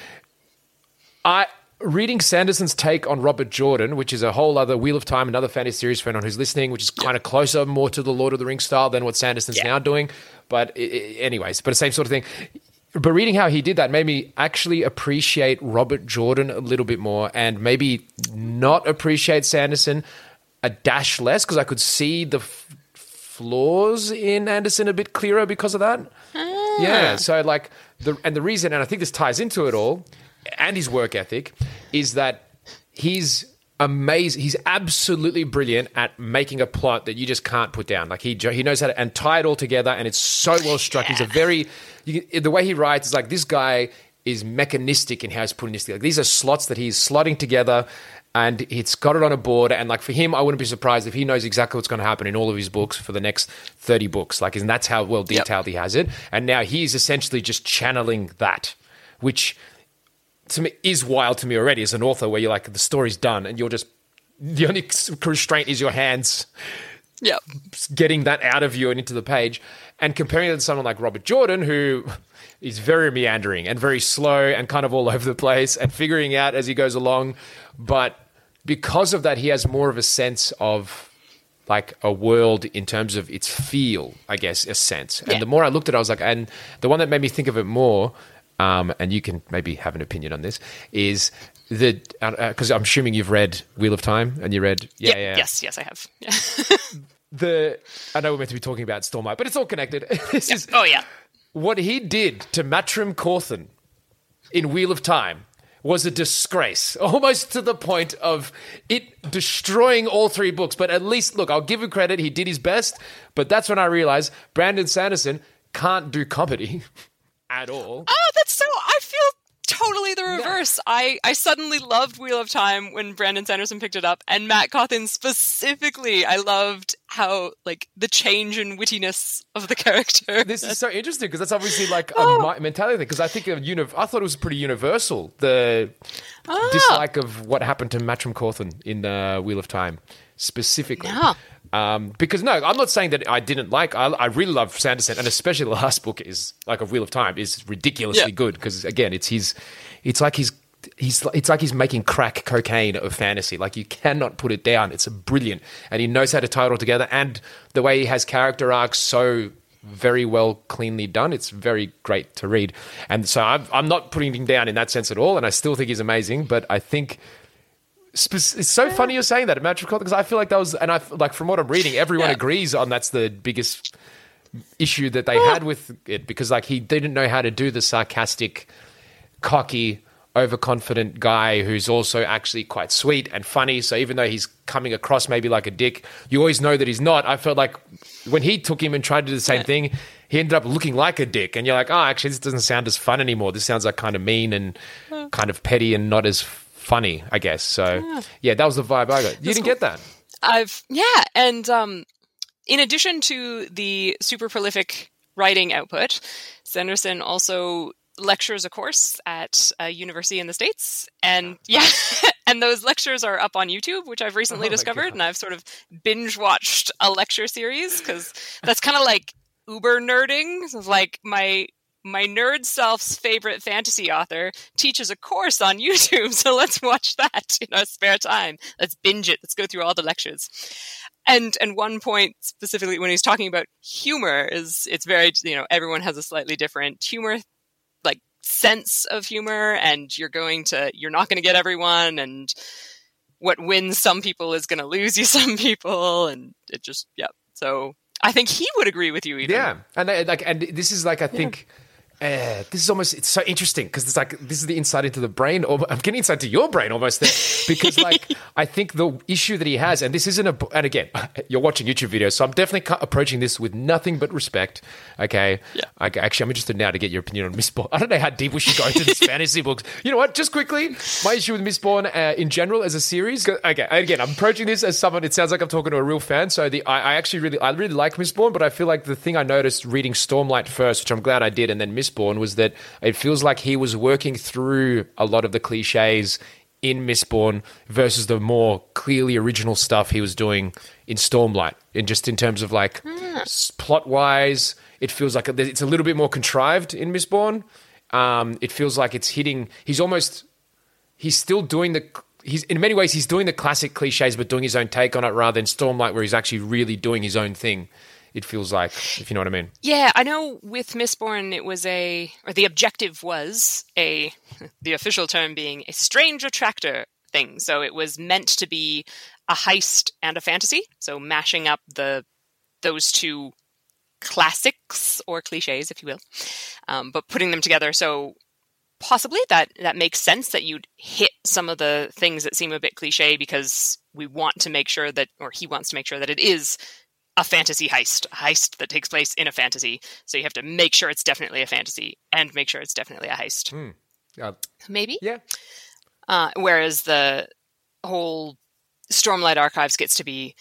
reading Sanderson's take on Robert Jordan, which is a whole other Wheel of Time, another fantasy series for anyone who's listening, which is kind of closer, more to the Lord of the Rings style than what Sanderson's now doing. But anyways, but the same sort of thing. But reading how he did that made me actually appreciate Robert Jordan a little bit more, and maybe not appreciate Sanderson a dash less, because I could see the flaws in Anderson a bit clearer because of that. Yeah, so like the reason, and I think this ties into it all, and his work ethic, is that he's amazing. He's absolutely brilliant at making a plot that you just can't put down. Like he knows how to and tie it all together, and it's so well struck. He's the way he writes is like, this guy is mechanistic in how he's putting this together. These are slots that he's slotting together, and it's got it on a board. And like for him, I wouldn't be surprised if he knows exactly what's going to happen in all of his books for the next 30 books. Like, and that's how well detailed he has it. And now he's essentially just channeling that, which to me is wild to me already as an author, where you're like, the story's done and you're just, the only constraint is your hands getting that out of you and into the page. And comparing it to someone like Robert Jordan, who is very meandering and very slow and kind of all over the place and figuring out as he goes along. But because of that, he has more of a sense of like a world in terms of its feel, I guess, a sense. And the more I looked at it, I was like, and the one that made me think of it more, and you can maybe have an opinion on this, is that, because I'm assuming you've read Wheel of Time, and you read... Yes, I have. Yeah. I know we're meant to be talking about Stormlight, but it's all connected. What he did to Matrim Cawthon in Wheel of Time was a disgrace, almost to the point of it destroying all 3 books. But at least, look, I'll give him credit, he did his best, but that's when I realized Brandon Sanderson can't do comedy at all. Oh, that's so... I feel totally the reverse. I suddenly loved Wheel of Time when Brandon Sanderson picked it up, and Matt Cawthon specifically, I loved how, like, the change in wittiness of the character. This is so interesting, because that's obviously like a mentality thing, because I think I thought it was pretty universal, the dislike of what happened to Matrim Cawthon in Wheel of Time specifically. Because no, I'm not saying that I didn't like. I really love Sanderson, and especially the last book is like A Wheel of Time is ridiculously good because again, it's like he's making crack cocaine of fantasy. Like you cannot put it down. It's brilliant, and he knows how to tie it all together. And the way he has character arcs so very well, cleanly done. It's very great to read. And so I'm not putting him down in that sense at all. And I still think he's amazing. But I think it's so funny you're saying that at Magical because I feel like that was, and I like from what I'm reading, everyone agrees on that's the biggest issue that they had with it because like he didn't know how to do the sarcastic, cocky, overconfident guy who's also actually quite sweet and funny. So even though he's coming across maybe like a dick, you always know that he's not. I felt like when he took him and tried to do the same thing, he ended up looking like a dick. And you're like, oh, actually, this doesn't sound as fun anymore. This sounds like kind of mean and kind of petty and not as funny, I guess. So yeah, that was the vibe I got. You didn't get that? And in addition to the super prolific writing output, Sanderson also lectures a course at a university in the States. And and those lectures are up on YouTube, which I've recently discovered. And I've sort of binge watched a lecture series because that's kind of like uber nerding. It's like my nerd self's favorite fantasy author teaches a course on YouTube. So let's watch that in our spare time. Let's binge it. Let's go through all the lectures. And one point specifically when he's talking about humor is it's very, everyone has a slightly different humor sense of humor, and you're not going to get everyone, and what wins some people is going to lose you some people, and it just so I think he would agree with you even. And this is like I think this is almost, it's so interesting because it's like this is the insight into the brain, or I'm getting insight to your brain almost because like I think the issue that he has, and this isn't and again you're watching YouTube videos, so I'm definitely approaching this with nothing but respect. Okay, actually I'm interested now to get your opinion on Mistborn. I don't know how deep we should go into this fantasy books. You know what? Just quickly, my issue with Mistborn in general as a series. Okay, again I'm approaching this as someone. It sounds like I'm talking to a real fan. So I really like Mistborn, but I feel like the thing I noticed reading Stormlight first, which I'm glad I did, and then Mistborn, was that it feels like he was working through a lot of the cliches in Mistborn versus the more clearly original stuff he was doing in Stormlight. And just in terms of like plot-wise, it feels like it's a little bit more contrived in Mistborn. It feels like it's hitting... He's still doing in many ways, he's doing the classic cliches but doing his own take on it rather than Stormlight where he's actually really doing his own thing. It feels like, if you know what I mean. Yeah, I know with Mistborn, it was the objective was the official term being a strange attractor thing. So it was meant to be a heist and a fantasy. So mashing up those two classics or cliches, if you will, but putting them together. So possibly that makes sense that you'd hit some of the things that seem a bit cliche because we want to make sure that, or he wants to make sure that it is a fantasy heist, a heist that takes place in a fantasy. So you have to make sure it's definitely a fantasy and make sure it's definitely a heist. Maybe? Yeah. Whereas the whole Stormlight Archives gets to be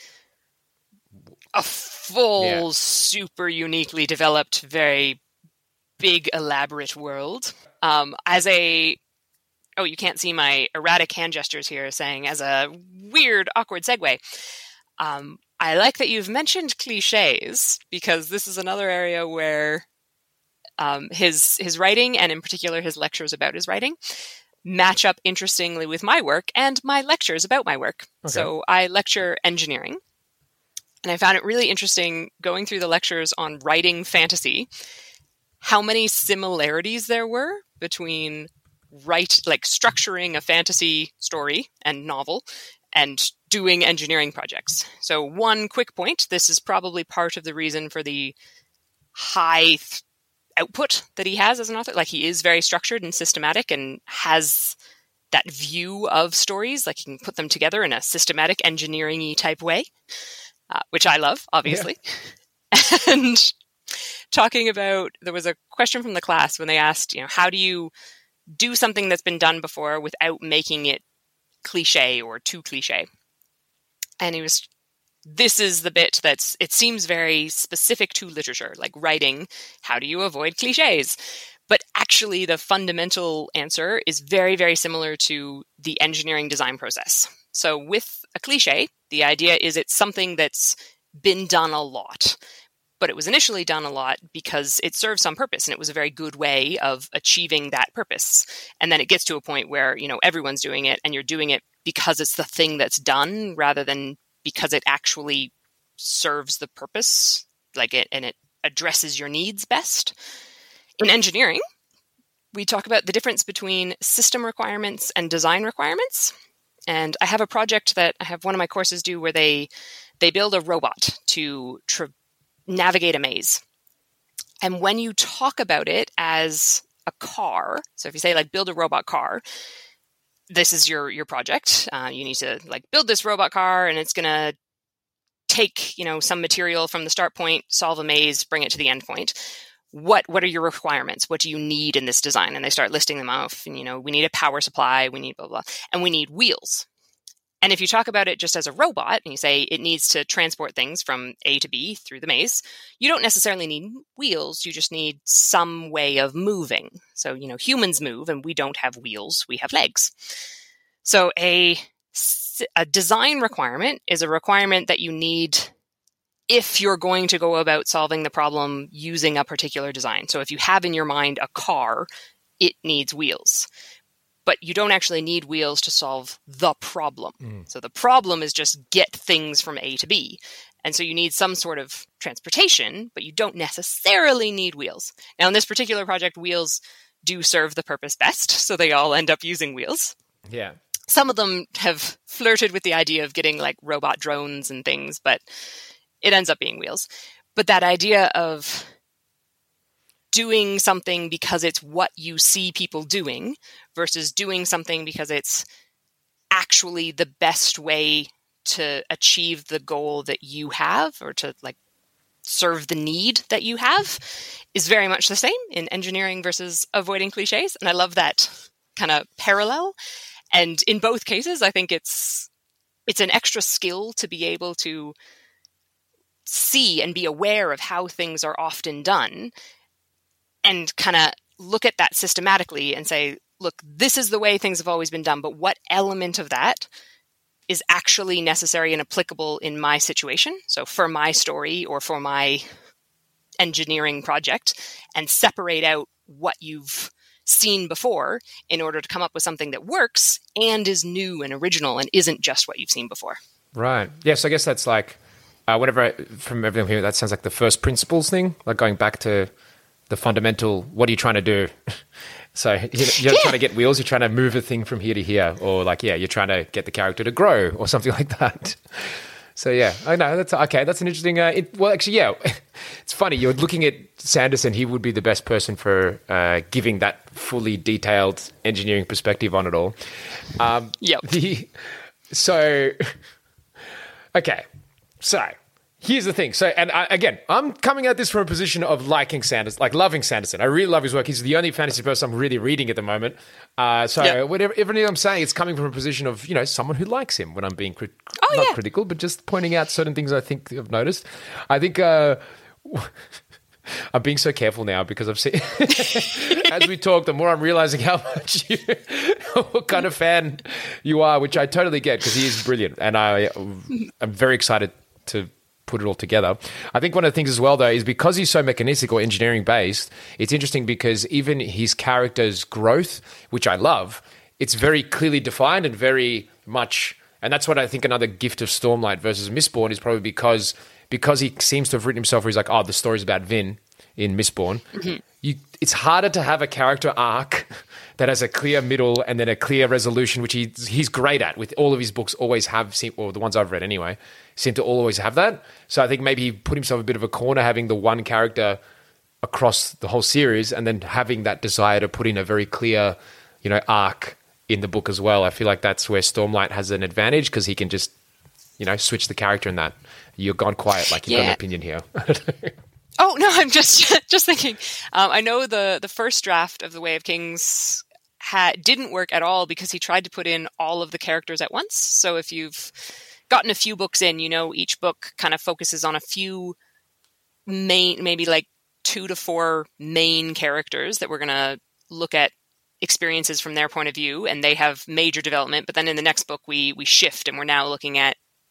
a full, super uniquely developed, very big, elaborate world. You can't see my erratic hand gestures here saying as a weird, awkward segue. I like that you've mentioned cliches because this is another area where his writing, and in particular his lectures about his writing, match up interestingly with my work and my lectures about my work. Okay. So I lecture engineering, and I found it really interesting going through the lectures on writing fantasy, how many similarities there were between structuring a fantasy story and novel and doing engineering projects. So one quick point, this is probably part of the reason for the high output that he has as an author. Like he is very structured and systematic and has that view of stories, like he can put them together in a systematic engineering-y type way, which I love, obviously. Yeah. And talking about, there was a question from the class when they asked, how do you do something that's been done before without making it cliche or too cliche? And this is the bit it seems very specific to literature, like writing, how do you avoid cliches? But actually the fundamental answer is very, very similar to the engineering design process. So with a cliche, the idea is it's something that's been done a lot. But it was initially done a lot because it served some purpose, and it was a very good way of achieving that purpose. And then it gets to a point where, everyone's doing it, and you're doing it because it's the thing that's done rather than because it actually serves the purpose, and it addresses your needs best. In engineering, we talk about the difference between system requirements and design requirements. And I have a project that I have one of my courses do where they build a robot to navigate a maze. And when you talk about it as a car, so if you say build a robot car, this is your project. You need to build this robot car, and it's going to take, some material from the start point, solve a maze, bring it to the end point. What are your requirements? What do you need in this design? And they start listing them off. And, we need a power supply, we need blah, blah, and we need wheels. And if you talk about it just as a robot and you say it needs to transport things from A to B through the maze, you don't necessarily need wheels. You just need some way of moving. So, humans move and we don't have wheels. We have legs. So a design requirement is a requirement that you need if you're going to go about solving the problem using a particular design. So if you have in your mind a car, it needs wheels. But you don't actually need wheels to solve the problem. So the problem is just get things from A to B. And so you need some sort of transportation, but you don't necessarily need wheels. Now, in this particular project, wheels do serve the purpose best, so they all end up using wheels. Yeah. Some of them have flirted with the idea of getting robot drones and things, but it ends up being wheels. But that idea of doing something because it's what you see people doing versus doing something because it's actually the best way to achieve the goal that you have or to serve the need that you have is very much the same in engineering versus avoiding cliches. And I love that kind of parallel. And in both cases, I think it's an extra skill to be able to see and be aware of how things are often done and kind of look at that systematically and say, look, this is the way things have always been done, but what element of that is actually necessary and applicable in my situation? So for my story or for my engineering project, and separate out what you've seen before in order to come up with something that works and is new and original and isn't just what you've seen before. Right. Yes, I guess that's from everything here, that sounds like the first principles thing, going back to the fundamental, what are you trying to do? So you're trying to get wheels, you're trying to move a thing from here to here, or you're trying to get the character to grow or something like that. So yeah, I know, that's okay. That's an interesting, it's funny. You're looking at Sanderson, he would be the best person for giving that fully detailed engineering perspective on it all. So here's the thing. So, and I'm coming at this from a position of liking Sanderson, loving Sanderson. I really love his work. He's the only fantasy person I'm really reading at the moment. Whatever everything I'm saying, it's coming from a position of, someone who likes him when I'm being critical, but just pointing out certain things I think I've noticed. I think I'm being so careful now because I've seen, as we talk, the more I'm realizing how much what kind of fan you are, which I totally get because he is brilliant. And I'm very excited to put it all together. I think one of the things as well, though, is because he's so mechanistic or engineering based, it's interesting because even his character's growth, which I love, it's very clearly defined and very much, and that's what I think another gift of Stormlight versus Mistborn is probably because he seems to have written himself where he's the story's about Vin in Mistborn. Mm-hmm. It's harder to have a character arc that has a clear middle and then a clear resolution, which he's great at. With all of his books, always have, or the ones I've read anyway, seem to always have that. So I think maybe he put himself a bit of a corner having the one character across the whole series, and then having that desire to put in a very clear, arc in the book as well. I feel like that's where Stormlight has an advantage because he can just, switch the character in that. You're gone quiet, you've got an opinion here. Oh, no, I'm just thinking. I know the first draft of The Way of Kings didn't work at all because he tried to put in all of the characters at once. So if you've gotten a few books in, each book kind of focuses on a few main, maybe 2 to 4 main characters that we're going to look at experiences from their point of view, and they have major development. But then in the next book, we shift and we're now looking at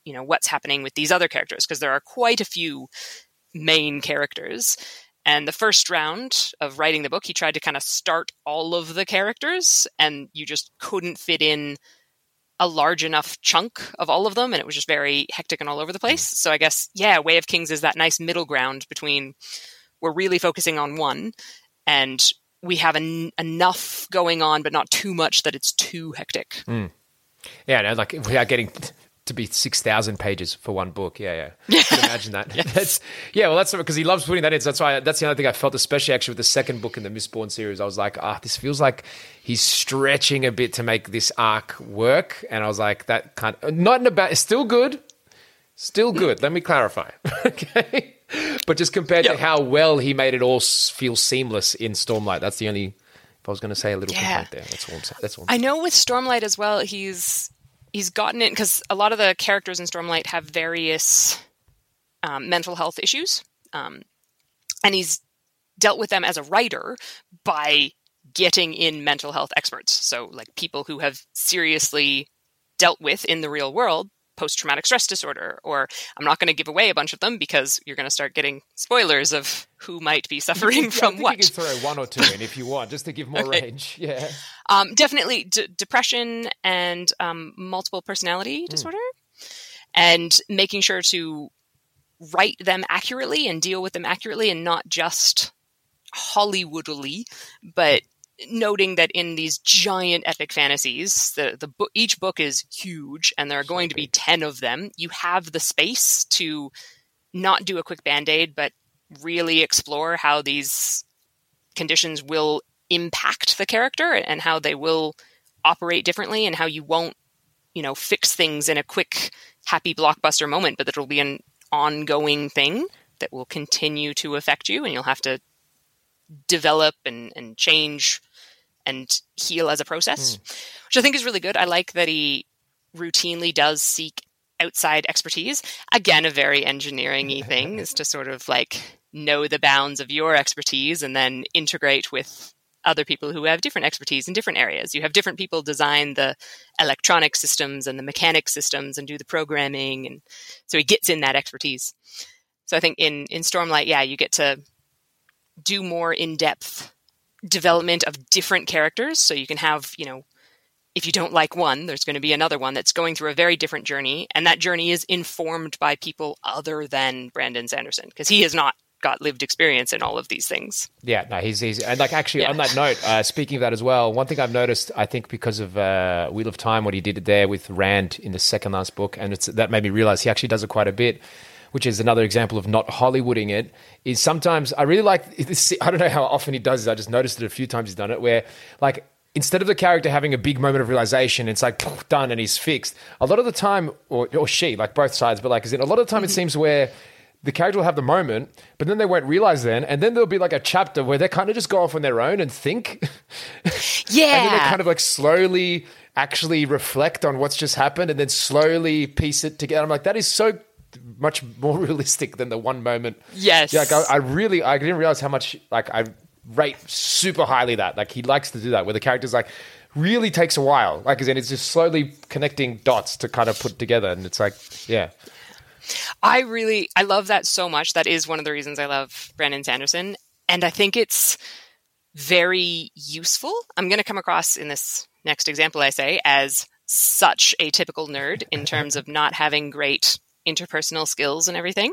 what's happening with these other characters, because there are quite a few main characters. And the first round of writing the book, he tried to kind of start all of the characters, and you just couldn't fit in a large enough chunk of all of them, and it was just very hectic and all over the place. So I guess, Way of Kings is that nice middle ground between we're really focusing on one, and we have enough going on, but not too much that it's too hectic. Yeah, no, like without getting to be 6,000 pages for one book. Yeah. You can imagine that. Yes. That's because he loves putting that in. So that's the other thing I felt, especially actually with the second book in the Mistborn series. I was like, this feels like he's stretching a bit to make this arc work. And I was like, that can't, not in a bad, still good. Let me clarify. Okay. But just compared to how well he made it all feel seamless in Stormlight, that's the only, if I was going to say a little complaint there, that's all I'm saying. I know with Stormlight as well, he's gotten it, because a lot of the characters in Stormlight have various mental health issues. And he's dealt with them as a writer by getting in mental health experts. So like people who have seriously dealt with in the real world post-traumatic stress disorder, or I'm not going to give away a bunch of them because you're going to start getting spoilers of who might be suffering from what. You can throw one or two in if you want, just to give more range. Yeah. Definitely depression and multiple personality disorder, and making sure to write them accurately and deal with them accurately, and not just Hollywoodily, but noting that in these giant epic fantasies, each book is huge, and there are going to be 10 of them. You have the space to not do a quick Band-Aid, but really explore how these conditions will impact the character and how they will operate differently, and how you won't, fix things in a quick, happy blockbuster moment, but that it'll be an ongoing thing that will continue to affect you, and you'll have to develop and change and heal as a process, which I think is really good. I like that he routinely does seek outside expertise. Again, a very engineering-y thing is to sort of like know the bounds of your expertise and then integrate with other people who have different expertise in different areas. You have different people design the electronic systems and the mechanic systems and do the programming. And so he gets in that expertise. So I think in Stormlight, you get to do more in-depth development of different characters. So you can have, if you don't like one, there's going to be another one that's going through a very different journey. And that journey is informed by people other than Brandon Sanderson, because he has not got lived experience in all of these things. Yeah, no, he's and like actually on that note, speaking of that as well, one thing I've noticed, I think because of Wheel of Time, what he did there with Rand in the second last book, and that made me realize he actually does it quite a bit, which is another example of not Hollywooding it, is sometimes I really like this. I don't know how often he does it. I just noticed it a few times he's done it, where like instead of the character having a big moment of realization, it's like done and he's fixed. A lot of the time, or she, like both sides, but like a lot of the time it seems where the character will have the moment, but then they won't realize then, and then there'll be like a chapter where they kind of just go off on their own and think. Yeah. And then they kind of like slowly actually reflect on what's just happened and then slowly piece it together. I'm like, that is so much more realistic than the one moment. Yes. Yeah, like I didn't realize how much like I rate super highly that. Like he likes to do that where the character's like really takes a while. Like as in it's just slowly connecting dots to kind of put together. And it's like, yeah. I love that so much. That is one of the reasons I love Brandon Sanderson. And I think it's very useful. I'm going to come across in this next example I say as such a typical nerd in terms of not having great interpersonal skills and everything.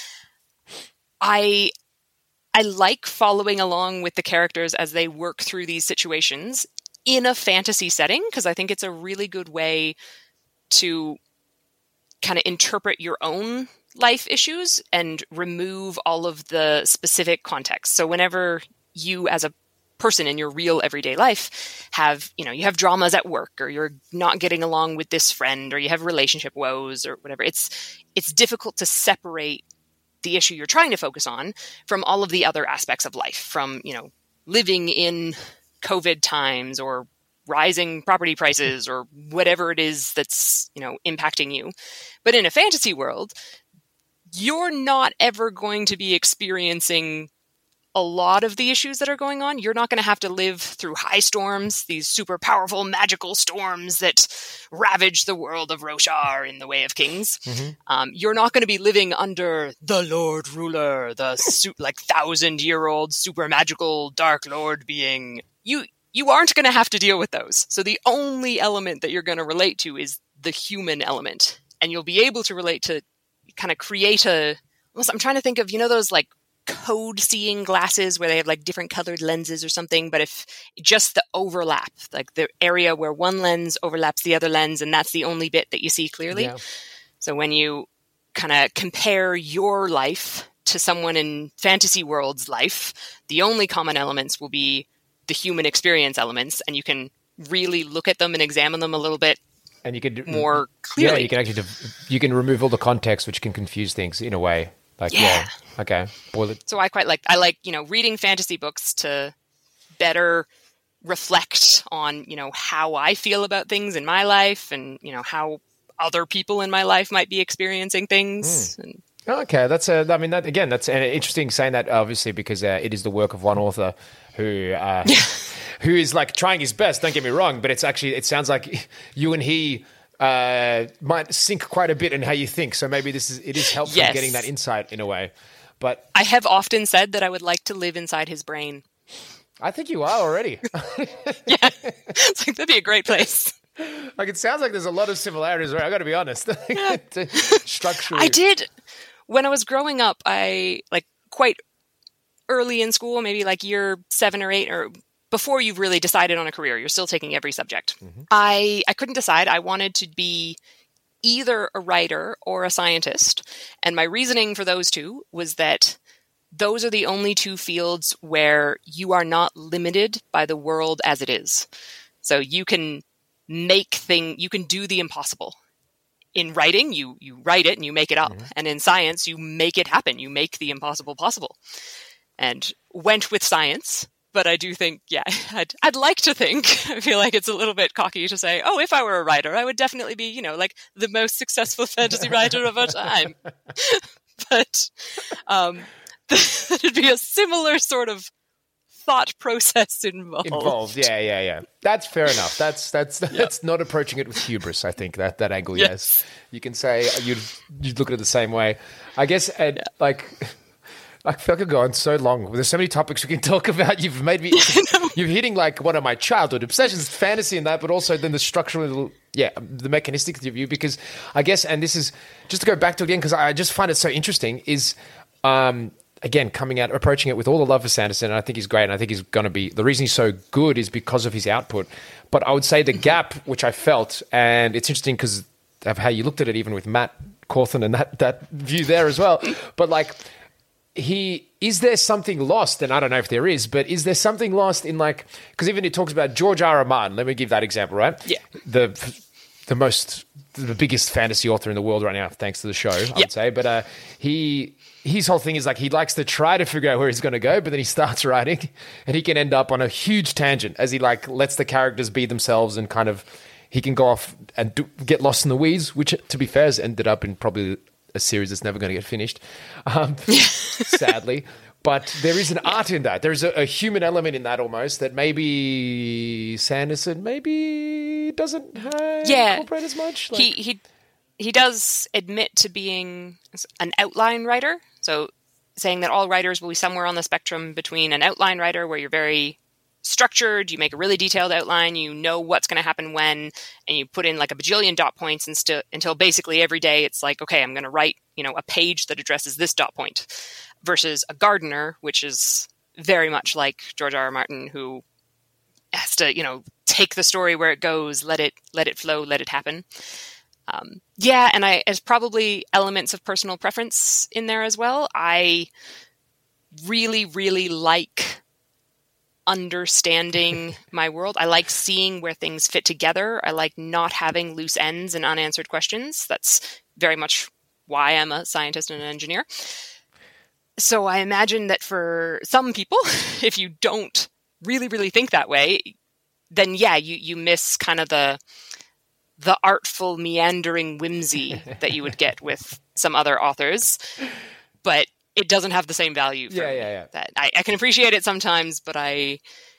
I like following along with the characters as they work through these situations in a fantasy setting, because I think it's a really good way to kind of interpret your own life issues and remove all of the specific context. So whenever you as a person in your real everyday life have, you have dramas at work, or you're not getting along with this friend, or you have relationship woes or whatever, it's difficult to separate the issue you're trying to focus on from all of the other aspects of life, from, living in COVID times or rising property prices or whatever it is that's, impacting you. But in a fantasy world, you're not ever going to be experiencing a lot of the issues that are going on. You're not going to have to live through high storms, these super powerful magical storms that ravage the world of Roshar in The Way of Kings. You're not going to be living under the Lord Ruler, the 1,000-year-old super magical Dark Lord being. You aren't going to have to deal with those. So the only element that you're going to relate to is the human element. And you'll be able to relate to kind of create I'm trying to think of, those like code seeing glasses where they have like different colored lenses or something, but if just the overlap, like the area where one lens overlaps the other lens, and that's the only bit that you see clearly. Yeah. So when you kind of compare your life to someone in fantasy world's life, the only common elements will be the human experience elements, and you can really look at them and examine them a little bit and you can more clearly. Yeah, you can actually you can remove all the context, which can confuse things in a way. Like, yeah. Okay. Boil it. So I like, reading fantasy books to better reflect on, how I feel about things in my life and, how other people in my life might be experiencing things. And, okay. That's interesting saying that, obviously, because it is the work of one author who is like trying his best. Don't get me wrong, but it sounds like you and he might sink quite a bit in how you think. So maybe it is helpful getting that insight in a way. But I have often said that I would like to live inside his brain. I think you are already. Yeah. It's like, that'd be a great place. Like, it sounds like there's a lot of similarities, right? I got to be honest. Structurally. I did. When I was growing up, I quite early in school, maybe like year 7 or 8, or before you've really decided on a career, you're still taking every subject. I couldn't decide. I wanted to be either a writer or a scientist. And my reasoning for those two was that those are the only two fields where you are not limited by the world as it is. So you can you can do the impossible. In writing, you write it and you make it up. And in science, you make it happen. You make the impossible possible. And went with science. But I do think, I'd like to think, I feel like it's a little bit cocky to say, oh, if I were a writer, I would definitely be, like the most successful fantasy writer of our time. But there'd be a similar sort of thought process involved. Yeah. That's fair enough. That's not approaching it with hubris, I think, that angle, yes. You can say, you'd look at it the same way. I guess, I feel like I've gone so long. There's so many topics we can talk about. You've made me... You're hitting like one of my childhood obsessions, fantasy and that, but also then the structural... the mechanistic view, because I guess, and this is... Just to go back to again, because I just find it so interesting, is... again, approaching it with all the love for Sanderson, and I think he's great, and I think he's going to be... The reason he's so good is because of his output. But I would say the gap, which I felt, and it's interesting because of how you looked at it, even with Matt Cawthon and that view there as well. But like... is there something lost? And I don't know if there is, but is there something lost in because even it talks about George R. R. Martin. Let me give that example, right? Yeah. The biggest fantasy author in the world right now, thanks to the show, I would say. But his whole thing is he likes to try to figure out where he's going to go, but then he starts writing and he can end up on a huge tangent as he lets the characters be themselves and kind of, he can go off and get lost in the weeds, which to be fair has ended up in probably a series that's never going to get finished, sadly. But there is an art in that. There's a human element in that almost that maybe Sanderson doesn't incorporate as much. He does admit to being an outline writer. So saying that all writers will be somewhere on the spectrum between an outline writer where you're very structured, you make a really detailed outline, you know what's going to happen when, and you put in a bajillion dot points until basically every day it's okay, I'm going to write, a page that addresses this dot point, versus a gardener, which is very much like George R. R. Martin, who has to, take the story where it goes, let it flow, let it happen. And there's probably elements of personal preference in there as well. I really, really like understanding my world. I like seeing where things fit together. I like not having loose ends and unanswered questions. That's very much why I'm a scientist and an engineer. So I imagine that for some people, if you don't really, really think that way, then you miss kind of the artful, meandering whimsy that you would get with some other authors. But it doesn't have the same value for me. That I can appreciate it sometimes, but I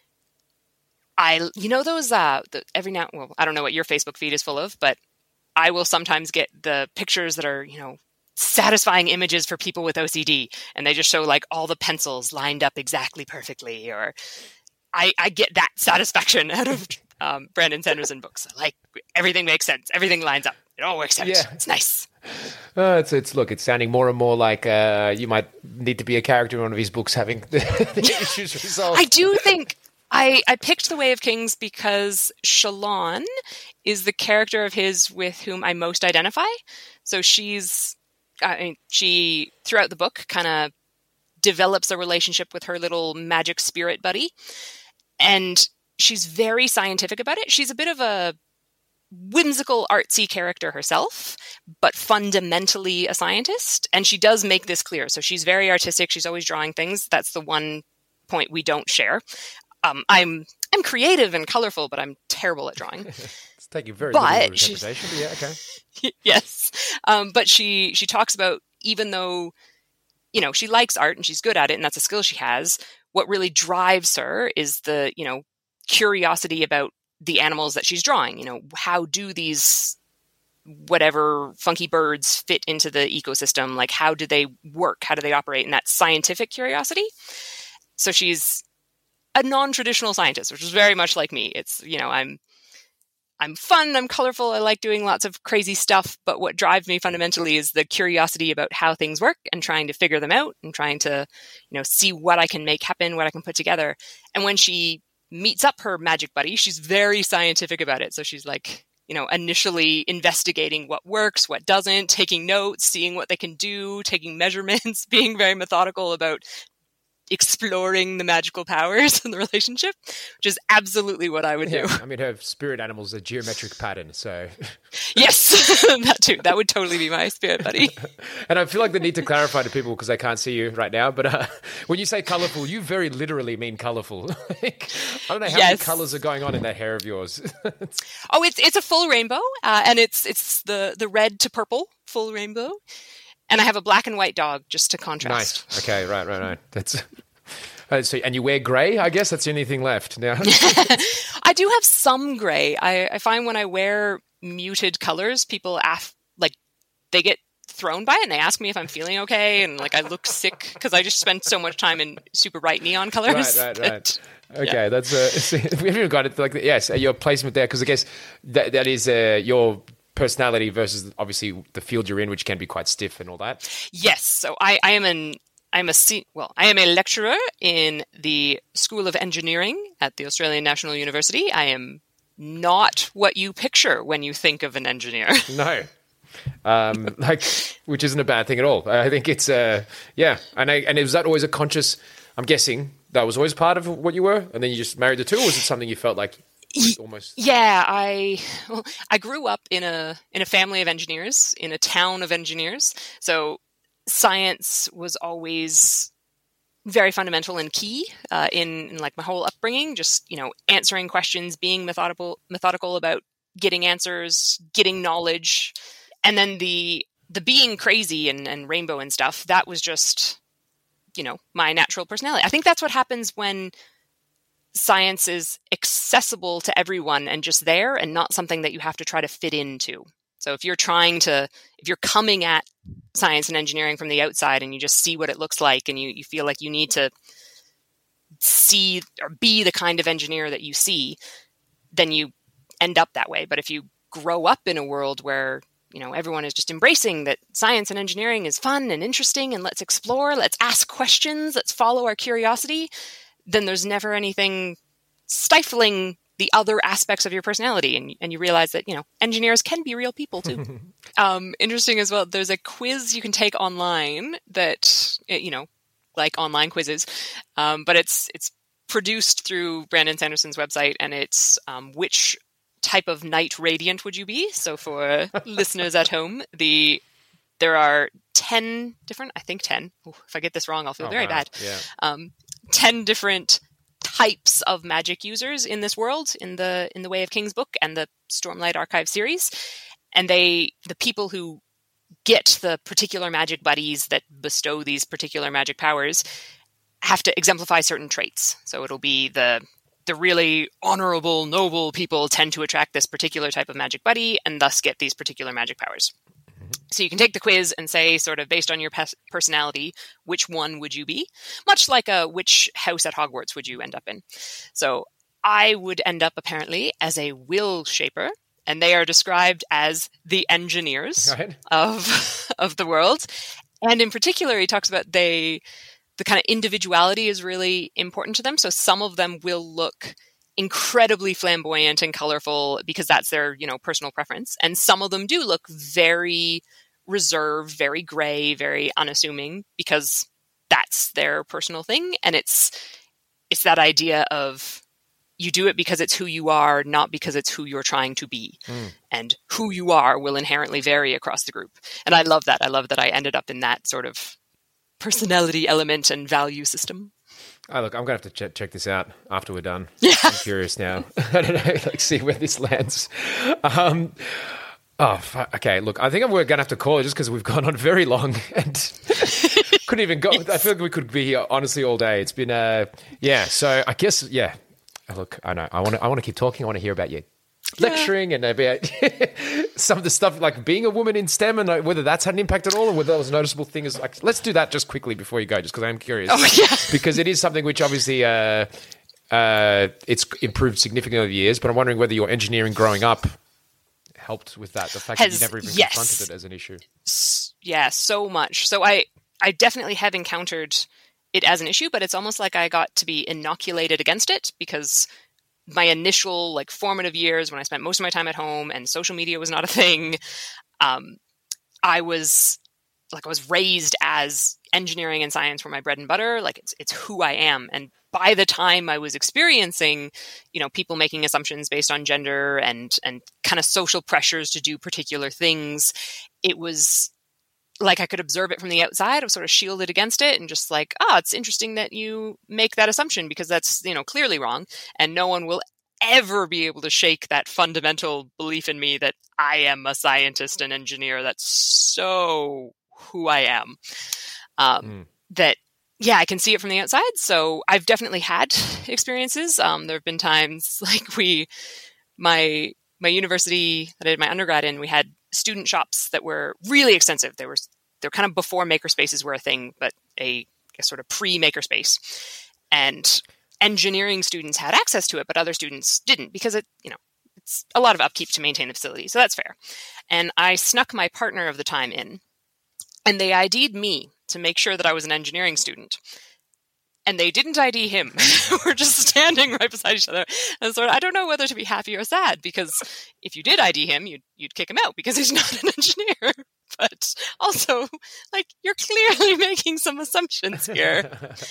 you know those every now, well, I don't know what your Facebook feed is full of, but I will sometimes get the pictures that are, satisfying images for people with OCD, and they just show like all the pencils lined up exactly perfectly, or I get that satisfaction out of Brandon Sanderson books. Like, everything makes sense, everything lines up, it all works out. It's nice. It's sounding more and more like you might need to be a character in one of his books having the issues resolved. I do think I picked The Way of Kings because Shallan is the character of his with whom I most identify. So she, throughout the book, kind of develops a relationship with her little magic spirit buddy. And she's very scientific about it. She's a bit of a whimsical, artsy character herself, but fundamentally a scientist. And she does make this clear. So she's very artistic. She's always drawing things. That's the one point we don't share. I'm creative and colorful, but I'm terrible at drawing. It's taking very little interpretation, but okay. Yes. But she talks about, even though, she likes art and she's good at it and that's a skill she has, what really drives her is the, curiosity about the animals that she's drawing. How do these whatever funky birds fit into the ecosystem? Like, how do they work? How do they operate? And that scientific curiosity. So she's a non-traditional scientist, which is very much like me. It's, I'm fun, I'm colorful, I like doing lots of crazy stuff, but what drives me fundamentally is the curiosity about how things work and trying to figure them out and trying to, see what I can make happen, what I can put together. And when she meets up her magic buddy, she's very scientific about it. So she's like, initially investigating what works, what doesn't, taking notes, seeing what they can do, taking measurements, being very methodical about exploring the magical powers in the relationship, which is absolutely what I would do. I mean, her spirit animal is a geometric pattern, so... Yes, that too. That would totally be my spirit buddy. And I feel like the need to clarify to people, because they can't see you right now, but when you say colourful, you very literally mean colourful. I don't know how many colours are going on in that hair of yours. It's a full rainbow, and it's the red to purple full rainbow. And I have a black and white dog, just to contrast. Nice. Okay, right. That's so, and you wear grey, I guess? That's the only thing left now. I do have some grey. I find when I wear muted colours, people they get thrown by it and they ask me if I'm feeling okay, and I look sick because I just spend so much time in super bright neon colours. Right. Okay, that's we haven't even got it. Yes, your placement there, because I guess that is your personality versus obviously the field you're in, which can be quite stiff and all that. Yes, so I am a lecturer in the School of Engineering at the Australian National University. I am not what you picture when you think of an engineer. No. Which isn't a bad thing at all. I think it's and was that always a conscious, I'm guessing that was always part of what you were, and then you just married the two, or was it something you felt like almost? Yeah, I grew up in a family of engineers, in a town of engineers. So science was always very fundamental and key in my whole upbringing. Just answering questions, being methodical about getting answers, getting knowledge, and then the being crazy and rainbow and stuff. That was just my natural personality. I think that's what happens when science is accessible to everyone and just there, and not something that you have to try to fit into. So if you're coming at science and engineering from the outside and you just see what it looks like, and you feel like you need to see or be the kind of engineer that you see, then you end up that way. But if you grow up in a world where everyone is just embracing that science and engineering is fun and interesting, and let's explore, let's ask questions, let's follow our curiosity, then there's never anything stifling the other aspects of your personality. And you realize that, engineers can be real people too. Interesting as well. There's a quiz you can take online that, like online quizzes, but it's produced through Brandon Sanderson's website, and it's which type of night radiant would you be? So for listeners at home, there are 10 different, I think 10. Ooh, if I get this wrong, I'll feel very bad. Yeah. 10 different types of magic users in this world, in the Way of Kings book and the Stormlight Archive series. And the people who get the particular magic buddies that bestow these particular magic powers have to exemplify certain traits. So it'll be the really honorable, noble people tend to attract this particular type of magic buddy and thus get these particular magic powers. So you can take the quiz and say, sort of based on your personality, which one would you be? Much like which house at Hogwarts would you end up in? So I would end up apparently as a will shaper, and they are described as the engineers of the world. And in particular, he talks about the kind of individuality is really important to them. So some of them will look incredibly flamboyant and colorful because that's their, personal preference. And some of them do look very reserved, very gray, very unassuming because that's their personal thing. And it's that idea of you do it because it's who you are, not because it's who you're trying to be. And who you are will inherently vary across the group. And I love that. I love that I ended up in that sort of personality element and value system. Oh, look, I'm going to have to check this out after we're done. I'm curious now. I don't know, see where this lands. Okay, look, I think we're going to have to call it just because we've gone on very long and couldn't even go. I feel like we could be here, honestly, all day. It's been, so I guess, look, I know. I want to keep talking. I want to hear about you lecturing and about some of the stuff like being a woman in STEM and whether that's had an impact at all or whether that was a noticeable thing. Is like, let's do that just quickly before you go, just because I'm curious. Because it is something which obviously it's improved significantly over the years, but I'm wondering whether your engineering growing up helped with that, the fact that you never even confronted it as an issue. Yeah, so much. So I definitely have encountered it as an issue, but it's almost like I got to be inoculated against it because my initial formative years when I spent most of my time at home and social media was not a thing, I was raised as engineering and science were my bread and butter. It's who I am. And by the time I was experiencing, people making assumptions based on gender and kind of social pressures to do particular things, it was like I could observe it from the outside. I was sort of shielded against it and just it's interesting that you make that assumption because that's, clearly wrong. And no one will ever be able to shake that fundamental belief in me that I am a scientist and engineer. That's so who I am. I can see it from the outside. So I've definitely had experiences. There have been times my university that I did my undergrad in, we had student shops that were really extensive. They're kind of before makerspaces were a thing, but a sort of pre-makerspace. And engineering students had access to it, but other students didn't because it's a lot of upkeep to maintain the facility. So that's fair. And I snuck my partner of the time in, and they ID'd me to make sure that I was an engineering student. And they didn't ID him. We're just standing right beside each other. And so I don't know whether to be happy or sad, because if you did ID him, you'd kick him out because he's not an engineer. But also, you're clearly making some assumptions here.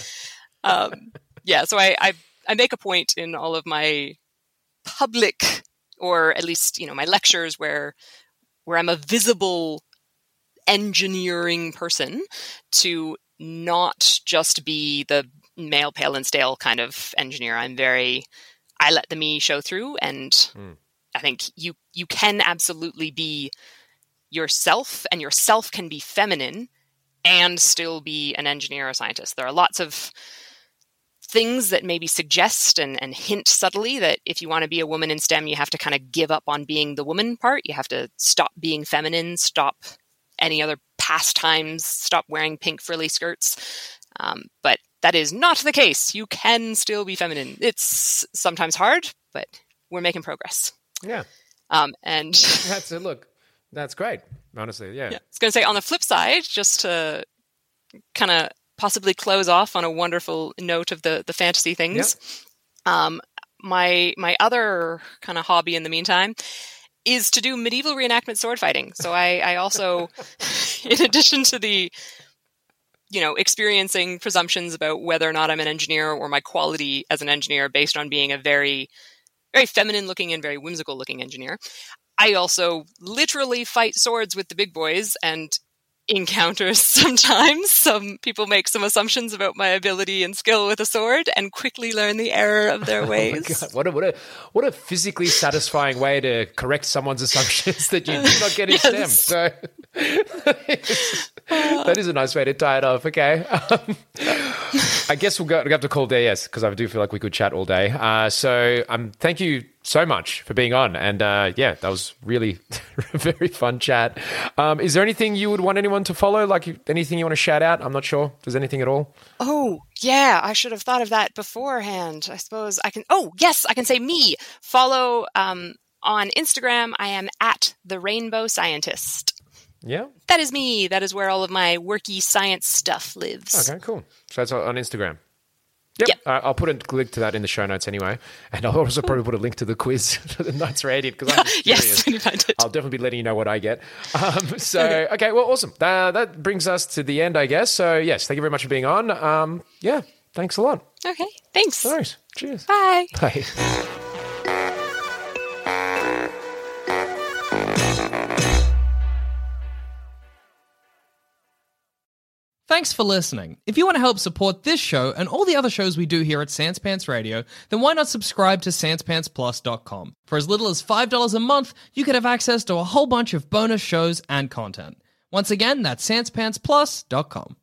So I make a point in all of my public, or at least, my lectures where I'm a visible engineering person, to not just be the male, pale and stale kind of engineer. I let the me show through, and I think you can absolutely be yourself, and yourself can be feminine and still be an engineer or scientist. There are lots of things that maybe suggest and hint subtly that if you want to be a woman in STEM, you have to kind of give up on being the woman part. You have to stop being feminine, stop any other pastimes, stop wearing pink frilly skirts. But that is not the case. You can still be feminine. It's sometimes hard, but we're making progress. Yeah. And that's great. Honestly, yeah. I was going to say, on the flip side, just to kind of possibly close off on a wonderful note of the fantasy things. Yep. My other kind of hobby in the meantime is to do medieval reenactment sword fighting. So I also, in addition to the, experiencing presumptions about whether or not I'm an engineer or my quality as an engineer based on being a very, very feminine looking and very whimsical looking engineer, I also literally fight swords with the big boys and encounter sometimes some people make some assumptions about my ability and skill with a sword and quickly learn the error of their ways. Oh my God. What a physically satisfying way to correct someone's assumptions that you did not get in STEM. So That is a nice way to tie it off. Okay. I guess we'll have to call there, yes, because I do feel like we could chat all day. So thank you so much for being on. And yeah, that was really a very fun chat. Is there anything you would want anyone to follow? Like anything you want to shout out? I'm not sure. If there's anything at all? Oh, yeah. I should have thought of that beforehand. I suppose I can. Oh, yes. I can say me. Follow on Instagram. I am at The Rainbow Scientist. Yeah. That is me. That is where all of my worky science stuff lives. Okay, cool. So that's on Instagram. Yep. I'll put a link to that in the show notes anyway. And I'll also probably put a link to the quiz for the Knights Radiant because I'm curious. Yes, when you find it. I'll definitely be letting you know what I get. Okay, well, awesome. That brings us to the end, I guess. So, yes, thank you very much for being on. Yeah, thanks a lot. Okay, thanks. No worries. Cheers. Bye. Bye. Thanks for listening. If you want to help support this show and all the other shows we do here at Sans Pants Radio, then why not subscribe to SansPantsPlus.com? For as little as $5 a month, you could have access to a whole bunch of bonus shows and content. Once again, that's SansPantsPlus.com.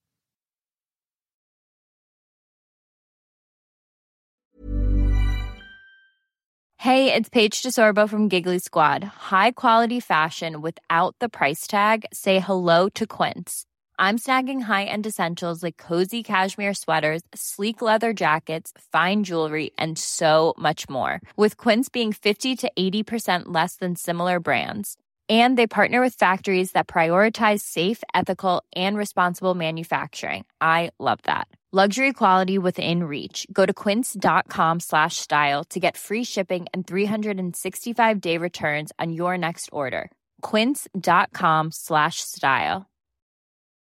Hey, it's Paige DeSorbo from Giggly Squad. High quality fashion without the price tag. Say hello to Quince. I'm snagging high-end essentials like cozy cashmere sweaters, sleek leather jackets, fine jewelry, and so much more. With Quince being 50 to 80% less than similar brands. And they partner with factories that prioritize safe, ethical, and responsible manufacturing. I love that. Luxury quality within reach. Go to quince.com/style to get free shipping and 365-day returns on your next order. Quince.com/style.